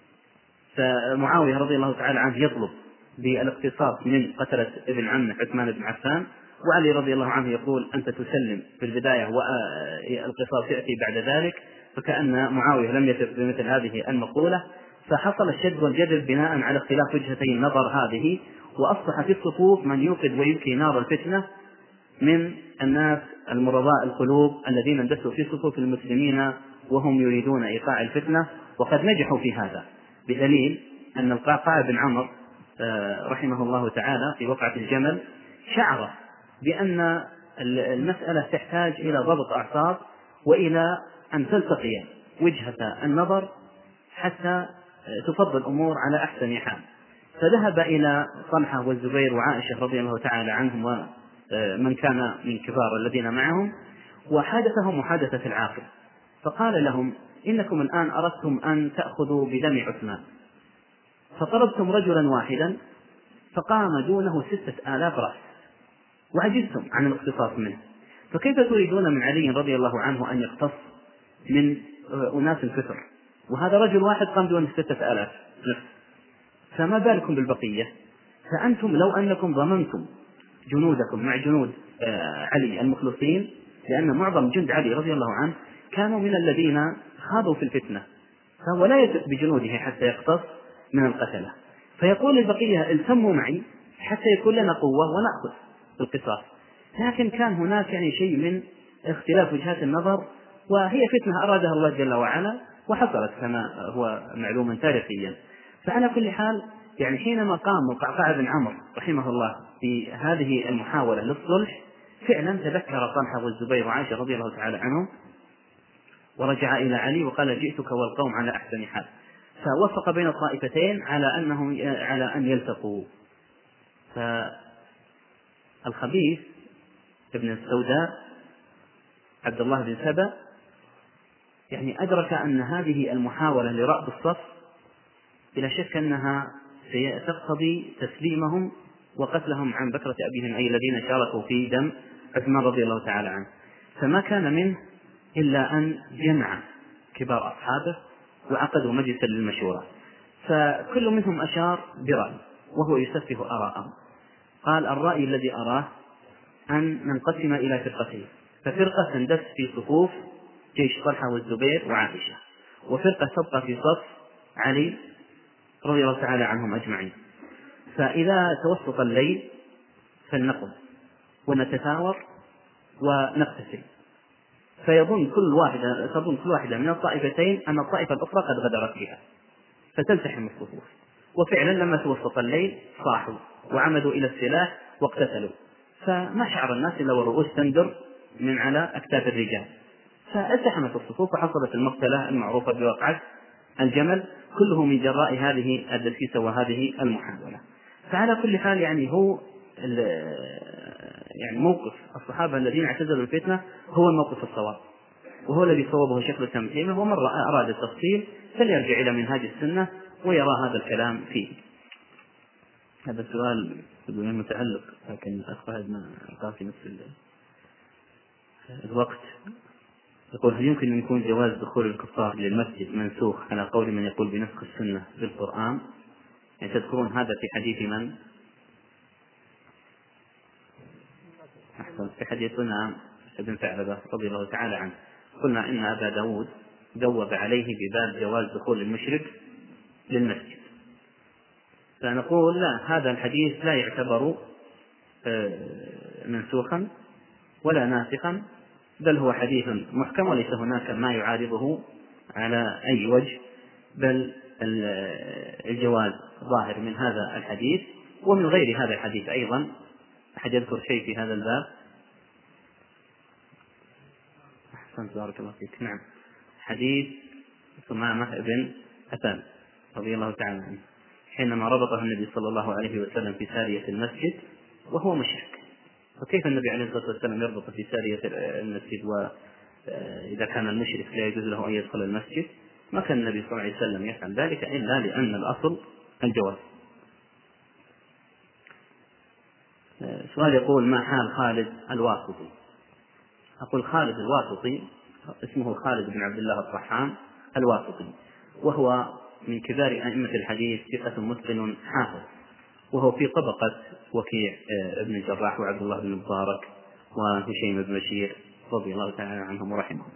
فمعاوية رضي الله تعالى عنه يطلب بالاقتصاص من قتلة ابن عمه عثمان بن عفان، وعلي رضي الله عنه يقول: أنت تسلم في البداية والقصاص يأتي بعد ذلك، فكأن معاوية لم يثق بمثل هذه المقولة. فحصل الشد والجدل بناء على اختلاف وجهتي النظر هذه، وأصبح في الصفوف من يوقد ويبكي نار الفتنة من الناس المرضاء القلوب الذين اندسوا في صفوف المسلمين وهم يريدون إيقاع الفتنة، وقد نجحوا في هذا، بدليل أن القعقاع بن عمرو رحمه الله تعالى في وقعة الجمل شعر بأن المسألة تحتاج إلى ضبط أعصاب وإلى أن تلتقي وجهة النظر حتى تفضل الأمور على أحسن حال، فذهب إلى طلحة والزبير وعائشة رضي الله تعالى عنهم ومن كان من كبار الذين معهم، وحادثهم محادثة العاقل، فقال لهم: إنكم الآن أردتم أن تأخذوا بدم عثمان، فطلبتم رجلا واحدا فقام دونه ستة آلاف رأس وعجزتم عن الاقتصاص منه، فكيف تريدون من علي رضي الله عنه أن يقتص من أناس كثر، وهذا رجل واحد قام دون ستة آلاف نفس، فما بالكم بالبقية؟ فأنتم لو أنكم ضمنتم جنودكم مع جنود علي المخلصين، لأن معظم جند علي رضي الله عنه كانوا من الذين خاضوا في الفتنة، فهو لا يثق بجنوده حتى يقتص من القتلة، فيقول البقية: التموا معي حتى يكون لنا قوة ونأخذ القصاص. لكن كان هناك يعني شيء من اختلاف وجهات النظر، وهي فتنة أرادها الله جل وعلا وحصلت كما هو معلوم تاريخيا. فعلى كل حال يعني حينما قام القعقاع بن عمرو رحمه الله في هذه المحاولة للصلح فعلا تذكر طلحة والزبير وعائشة رضي الله تعالى عنهم، ورجع إلى علي وقال: جئتك والقوم على أحسن حال، فوفق بين الطائفتين على أنهم على أن يلتقوا. فالخبيث ابن السوداء عبد الله بن سبأ يعني أدرك أن هذه المحاولة لرأب الصف بلا شك أنها تقتضي تسليمهم وقتلهم عن بكرة أبيهم، أي الذين شاركوا في دم عثمان رضي الله تعالى عنه. فما كان منه إلا أن جمع كبار أصحابه وعقدوا مجلسا للمشورة، فكل منهم أشار برأي وهو يسفه آراءهم. قال: الرأي الذي أراه أن ننقسم إلى فرقتين، ففرقة تندس في صفوف جيش طلحة والزبير وعائشة، وفرقة تبقى في صف علي رضي الله تعالى عنهم أجمعين. فإذا توسط الليل فلنقم ونتثاور ونقتسم، فيظن كل واحدة تظن كل واحدة من الطائفتين أن الطائفة الأخرى قد غدرت بها فتلتحم الصفوف. وفعلا لما توسط الليل صاحوا وعمدوا إلى السلاح واقتتلوا، فما شعر الناس إلا والرؤوس تندر من على أكتاف الرجال، فالتحمت الصفوف وحصلت المقتلة المعروفة بوقعة الجمل، كله من جراء هذه الدسيسة وهذه المحاولة. فعلى كل حال يعني هو يعني موقف الصحابة الذين اعتزلوا الفتنة هو الموقف الصواب، وهو الذي صوبه شيخ الإسلام ابن تيمية، ومن أراد التفصيل فليرجع إلى منهاج السنة ويرى هذا الكلام فيه. هذا السؤال بدون متعلق، لكن الأخ فهد ما قال في نفس الوقت. يقول: هل يمكن أن يكون جواز دخول الكفار للمسجد منسوخ على قول من يقول بنسخ السنة بالقرآن؟ يعني تذكرون هذا في حديث من؟ أحسن، في حديث نعم ابن ثعلبة رضي الله تعالى عنه. قلنا إن أبا داود دوب عليه بباب جواز دخول المشرك للمسجد، فنقول لا، هذا الحديث لا يعتبر منسوخا ولا ناسخا، بل هو حديث محكم وليس هناك ما يعارضه على أي وجه، بل الجواز ظاهر من هذا الحديث ومن غير هذا الحديث أيضا. أحد يذكر شيء في هذا الباب؟ أحسنت، بارك الله فيك. نعم، حديث ثمامة بن أثان رضي الله تعالى عنه حينما ربطه النبي صلى الله عليه وسلم في سارية المسجد وهو مشرك. فكيف النبي عليه الصلاة والسلام يربط في سارية المسجد وإذا كان المشرك لا يجوز له أن يدخل المسجد؟ ما كان النبي صلى الله عليه وسلم يفعل ذلك إلا لأن الأصل الجواز. سؤال يقول: ما حال خالد الواسطي؟ أقول: خالد الواسطي اسمه خالد بن عبد الله الطحان الواسطي، وهو من كبار أئمة الحديث، ثقة متقن حافظ، وهو في طبقة وكيع ابن الجراح وعبد الله بن مبارك وهشيم بن بشير رضي الله تعالى عنهم ورحمهم.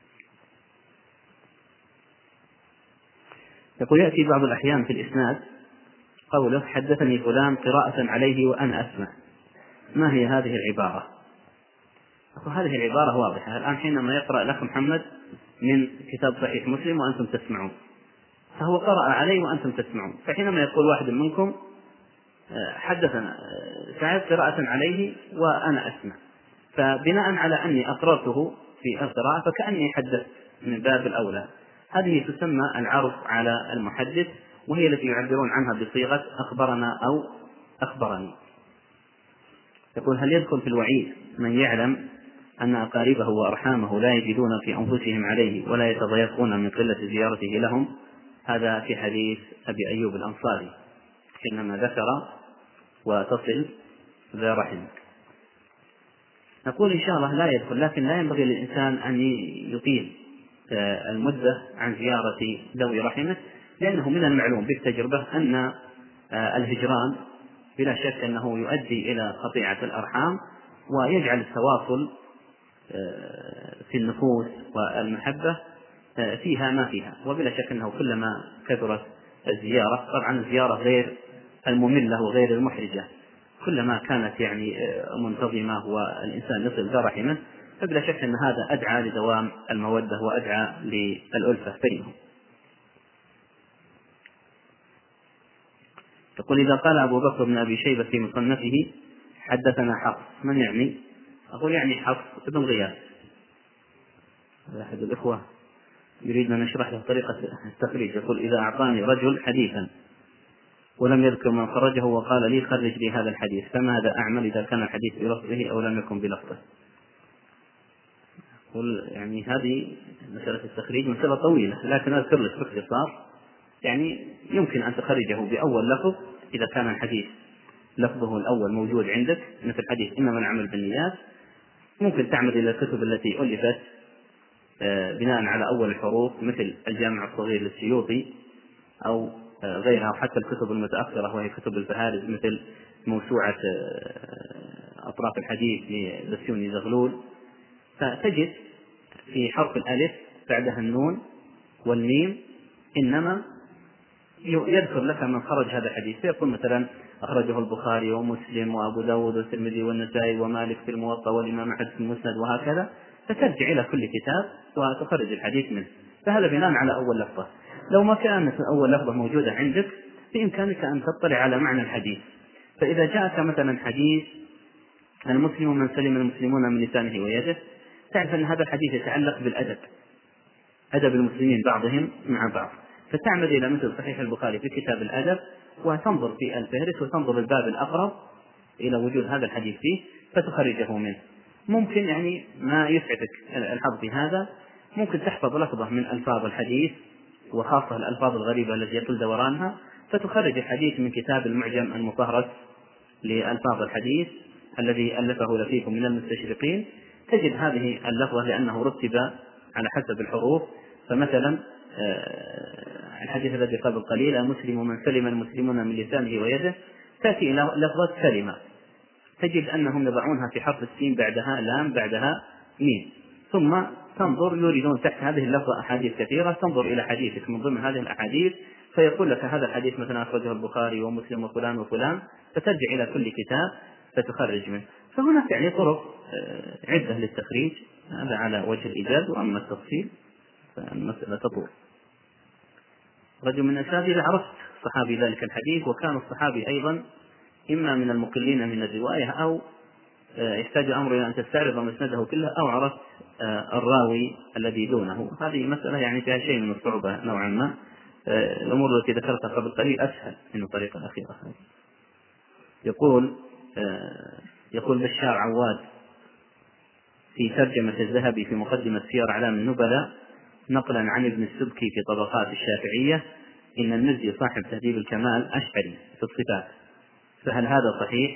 يقول: يأتي بعض الأحيان في الإسناد قوله: حدثني فلان قراءة عليه وأنا أسمع، ما هي هذه العبارة؟ هذه العبارة واضحة الآن، حينما يقرأ الأخ محمد من كتاب صحيح مسلم وأنتم تسمعون، فهو قرأ عليه وأنتم تسمعون، فحينما يقول واحد منكم حدثنا سعد قراءة عليه وأنا أسمع، فبناء على أني أقررته في القراءة فكأني حدثت من باب الأولى. هذه تسمى العرض على المحدث، وهي التي يعبرون عنها بصيغة أخبرنا أو أخبرني. يقول: هل يدخل في الوعيد من يعلم أن أقاربه وأرحامه لا يجدون في أنفسهم عليه ولا يتضيقون من قلة زيارته لهم؟ هذا في حديث أبي أيوب الأنصاري حينما ذكر وتصل ذا رحم. نقول إن شاء الله لا يدخل، لكن لا ينبغي للإنسان أن يطيل المدة عن زيارة ذوي رحمه، لأنه من المعلوم بالتجربة أن الهجران بلا شك أنه يؤدي إلى قطيعة الأرحام ويجعل التواصل في النفوس والمحبة فيها ما فيها. وبلا شك أنه كلما كثرت الزيارة، طبعا الزيارة غير المملة وغير المحرجة، كلما كانت يعني منتظمة والإنسان يصل ذا رحمه، فبلا شك أن هذا أدعى لدوام المودة وأدعى للألفة بينهم. يقول: إذا قال أبو بكر بن أبي شيبة في مصنفه حدثنا حفص، من يعني؟ أقول: يعني حفص بن غياث. أحد الإخوة يريد أن نشرح له طريقة التخريج. يقول: إذا أعطاني رجل حديثا ولم يذكر من خرجه وقال لي خرج لي هذا الحديث، فماذا أعمل إذا كان الحديث بلفظه أو لم يكن بلفظه؟ أقول: يعني هذه مسألة التخريج مسألة طويلة، لكن أذكر لك باختصار. يعني يمكن أن تخرجه بأول لفظ إذا كان الحديث لفظه الأول موجود عندك مثل حديث إنما العمل بالنيات، ممكن تعمد إلى الكتب التي ألفت بناء على أول الحروف مثل الجامع الصغير للسيوطي أو غيرها، وحتى الكتب المتأخرة وهي كتب الفهارس مثل موسوعة أطراف الحديث للسيوني زغلول، فتجد في حرف الألف بعدها النون والميم إنما يذكر لك من خرج هذا الحديث، فيقول مثلا أخرجه البخاري ومسلم وأبو داود والترمذي والنسائي ومالك في الموطأ والإمام أحمد في المسند وهكذا، فترجع إلى كل كتاب وتخرج الحديث منه. فهذا بناء على أول لفظة. لو ما كانت أول لفظة موجودة عندك بإمكانك أن تطلع على معنى الحديث. فإذا جاءك مثلا حديث المسلم من سلم المسلمون من لسانه ويده، تعرف أن هذا الحديث يتعلق بالأدب، أدب المسلمين بعضهم مع بعض، فتعمد إلى مثل صحيح البخاري في كتاب الأدب وتنظر في الفهرس وتنظر الباب الأقرب إلى وجود هذا الحديث فيه فتخرجه منه. ممكن يعني ما يسعدك الحظ بهذا، ممكن تحفظ لفظة من ألفاظ الحديث وخاصة الألفاظ الغريبة التي يطول دورانها، فتخرج الحديث من كتاب المعجم المفهرس لألفاظ الحديث الذي ألفه لطيف من المستشرقين، تجد هذه اللفظة لأنه رتب على حسب الحروف. فمثلا الحديث الذي قبل قليل المسلم من سلم المسلمون من لسانه ويده، تأتي إلى لفظة سلمة، تجد أنهم يضعونها في حرف السين بعدها لام بعدها ميم، ثم تنظر يريدون تحت هذه اللفظة أحاديث كثيرة، تنظر إلى حديثك من ضمن هذه الأحاديث فيقول لك هذا الحديث مثلا أخرجه البخاري ومسلم وفلان وفلان، فترجع إلى كل كتاب فتخرج منه. فهناك يعني طرق عدة للتخريج، هذا على وجه الإيجاز، وأما التفصيل فالمسألة تطول. رجل من الأساتذة عرفت صحابي ذلك الحديث، وكان الصحابي أيضا إما من المقلين من الرواية أو يحتاج الأمر إلى أن تستعرض مسنده كله، أو عرفت الراوي الذي دونه. هذه مسألة يعني فيها شيء من الصعوبة نوعا ما، الأمور التي ذكرتها قبل قليل أسهل من الطريقة الأخيرة. يقول يقول بشار عواد في ترجمة الذهبي في مقدمة سير أعلام النبلاء نقلا عن ابن السبكي في طبقات الشافعية إن المزي صاحب تهذيب الكمال أشعري في الصفات، فهل هذا صحيح؟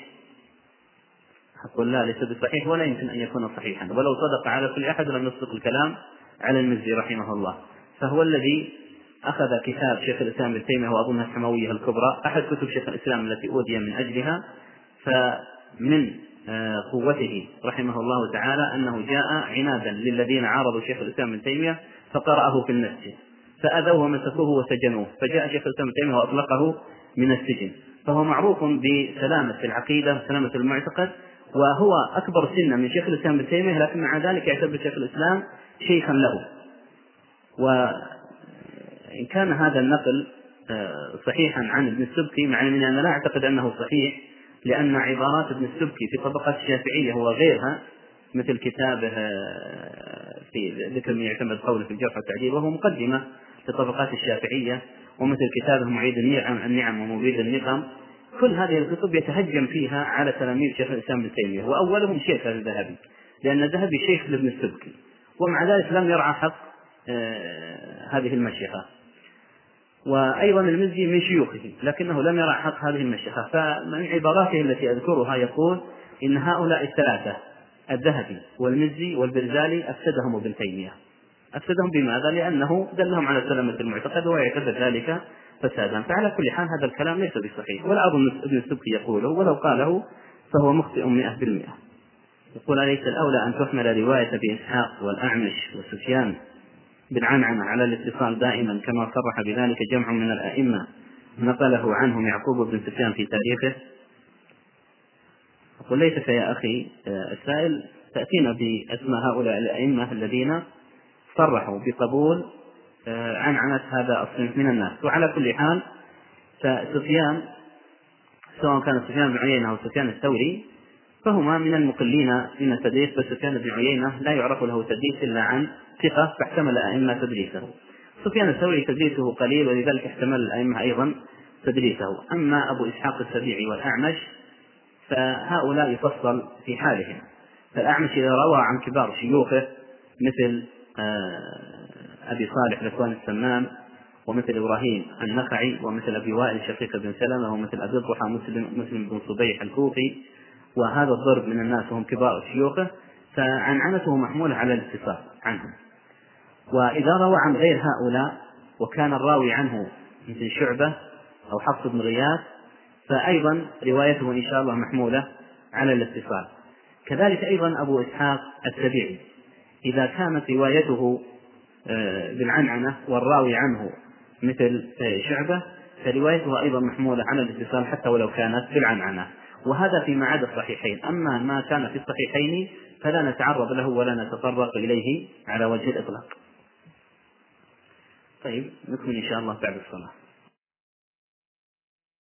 أقول لا، ليس بصحيح ولا يمكن أن يكون صحيحا، ولو صدق على كل أحد لم يصدق الكلام على المزي رحمه الله. فهو الذي أخذ كتاب شيخ الإسلام ابن تيمية وأظنها الحموية الكبرى، أحد كتب شيخ الإسلام التي أودي من أجلها، فمن قوته رحمه الله تعالى أنه جاء عنادا للذين عارضوا شيخ الإسلام ابن تيمية فقرأه في المسجد فأذوه ومسكوه وسجنوه، فجاء شيخ الإسلام ابن تيمية وأطلقه من السجن. فهو معروف بسلامة العقيدة وسلامة المعتقد، وهو أكبر سنا من شيخ الإسلام ابن تيمية، لكن مع ذلك يعتبر شيخ الإسلام شيخا له. وإن كان هذا النقل صحيحا عن ابن السبكي، مع أنني أنا لا أعتقد أنه صحيح، لأن عبارات ابن السبكي في طبقات الشافعية وغيرها مثل كتابه في ذكر من يعتمد قوله في الجرح والتعديل وهو مقدمة لطبقات الشافعية، ومثل كتابه معيد النعم النعم ومبيد النقم، كل هذه الكتب يتهجم فيها على تلاميذ شيخ الإسلام ابن تيمية، وأولهم شيخ الذهبي، لأن الذهبي شيخ لابن السبكي، ومع ذلك لم يرعى حق هذه المشيخة. وأيضا المزي من شيوخه لكنه لم يرى حق هذه المشيخة. فمن عباراته التي أذكرها يقول إن هؤلاء الثلاثة الذهبي والمزي والبرزالي أفسدهم ابن تيمية. أفسدهم بماذا؟ لأنه دلهم على سلامة المعتقد ويعتبر ذلك فسادا. فعلى كل حال هذا الكلام ليس بصحيح، ولا أظن ابن السبكي يقوله، ولو قاله فهو مخطئ مئة بالمئة. يقول أليس الأولى أن تحمل رواية بإسحاق والأعمش وسفيان بن عنعنة على الاتصال دائما كما صرح بذلك جمع من الأئمة نقله عنهم يعقوب بن سفيان في تاريخه؟ أقول ليتك يا أخي السائل تأتينا بأسماء هؤلاء الأئمة الذين صرحوا بقبول عنعنة هذا الصنف من الناس. وعلى كل حال فسفيان سواء كان سفيان بن عيينة أو سفيان الثوري فهما من المقلين من التدليس، بس سفيان بن عيينة لا يعرف له تدليس إلا عن ثقة فاحتمل الأئمة تدليسه. سفيان الثوري تدليسه قليل ولذلك احتمل الأئمة أيضا تدليسه. أما أبو إسحاق السبيعي والأعمش فهؤلاء يفصل في حالهم. فالأعمش إذا روى عن كبار شيوخه مثل أبي صالح ذكوان السمان ومثل إبراهيم النخعي، ومثل أبي وائل شقيق بن سلمة، ومثل أبي الضحى مسلم, مسلم بن صبيح الكوفي، وهذا الضرب من الناس وهم كبار شيوخه، فعنعنته محمولة على الاتصال عنهم. وإذا روى عن غير هؤلاء وكان الراوي عنه مثل شعبة أو حفص بن غياث فأيضا روايته إن شاء الله محمولة على الاتصال. كذلك أيضا أبو إسحاق السبيعي إذا كانت روايته بالعنعنة والراوي عنه مثل شعبة فروايته أيضا محمولة على الاتصال حتى ولو كانت بالعنعنة، وهذا فيما عدا الصحيحين. أما ما كان في الصحيحين فلا نتعرض له ولا نتطرق إليه على وجه الإطلاق. طيب نكمل إن شاء الله بعد الصلاة.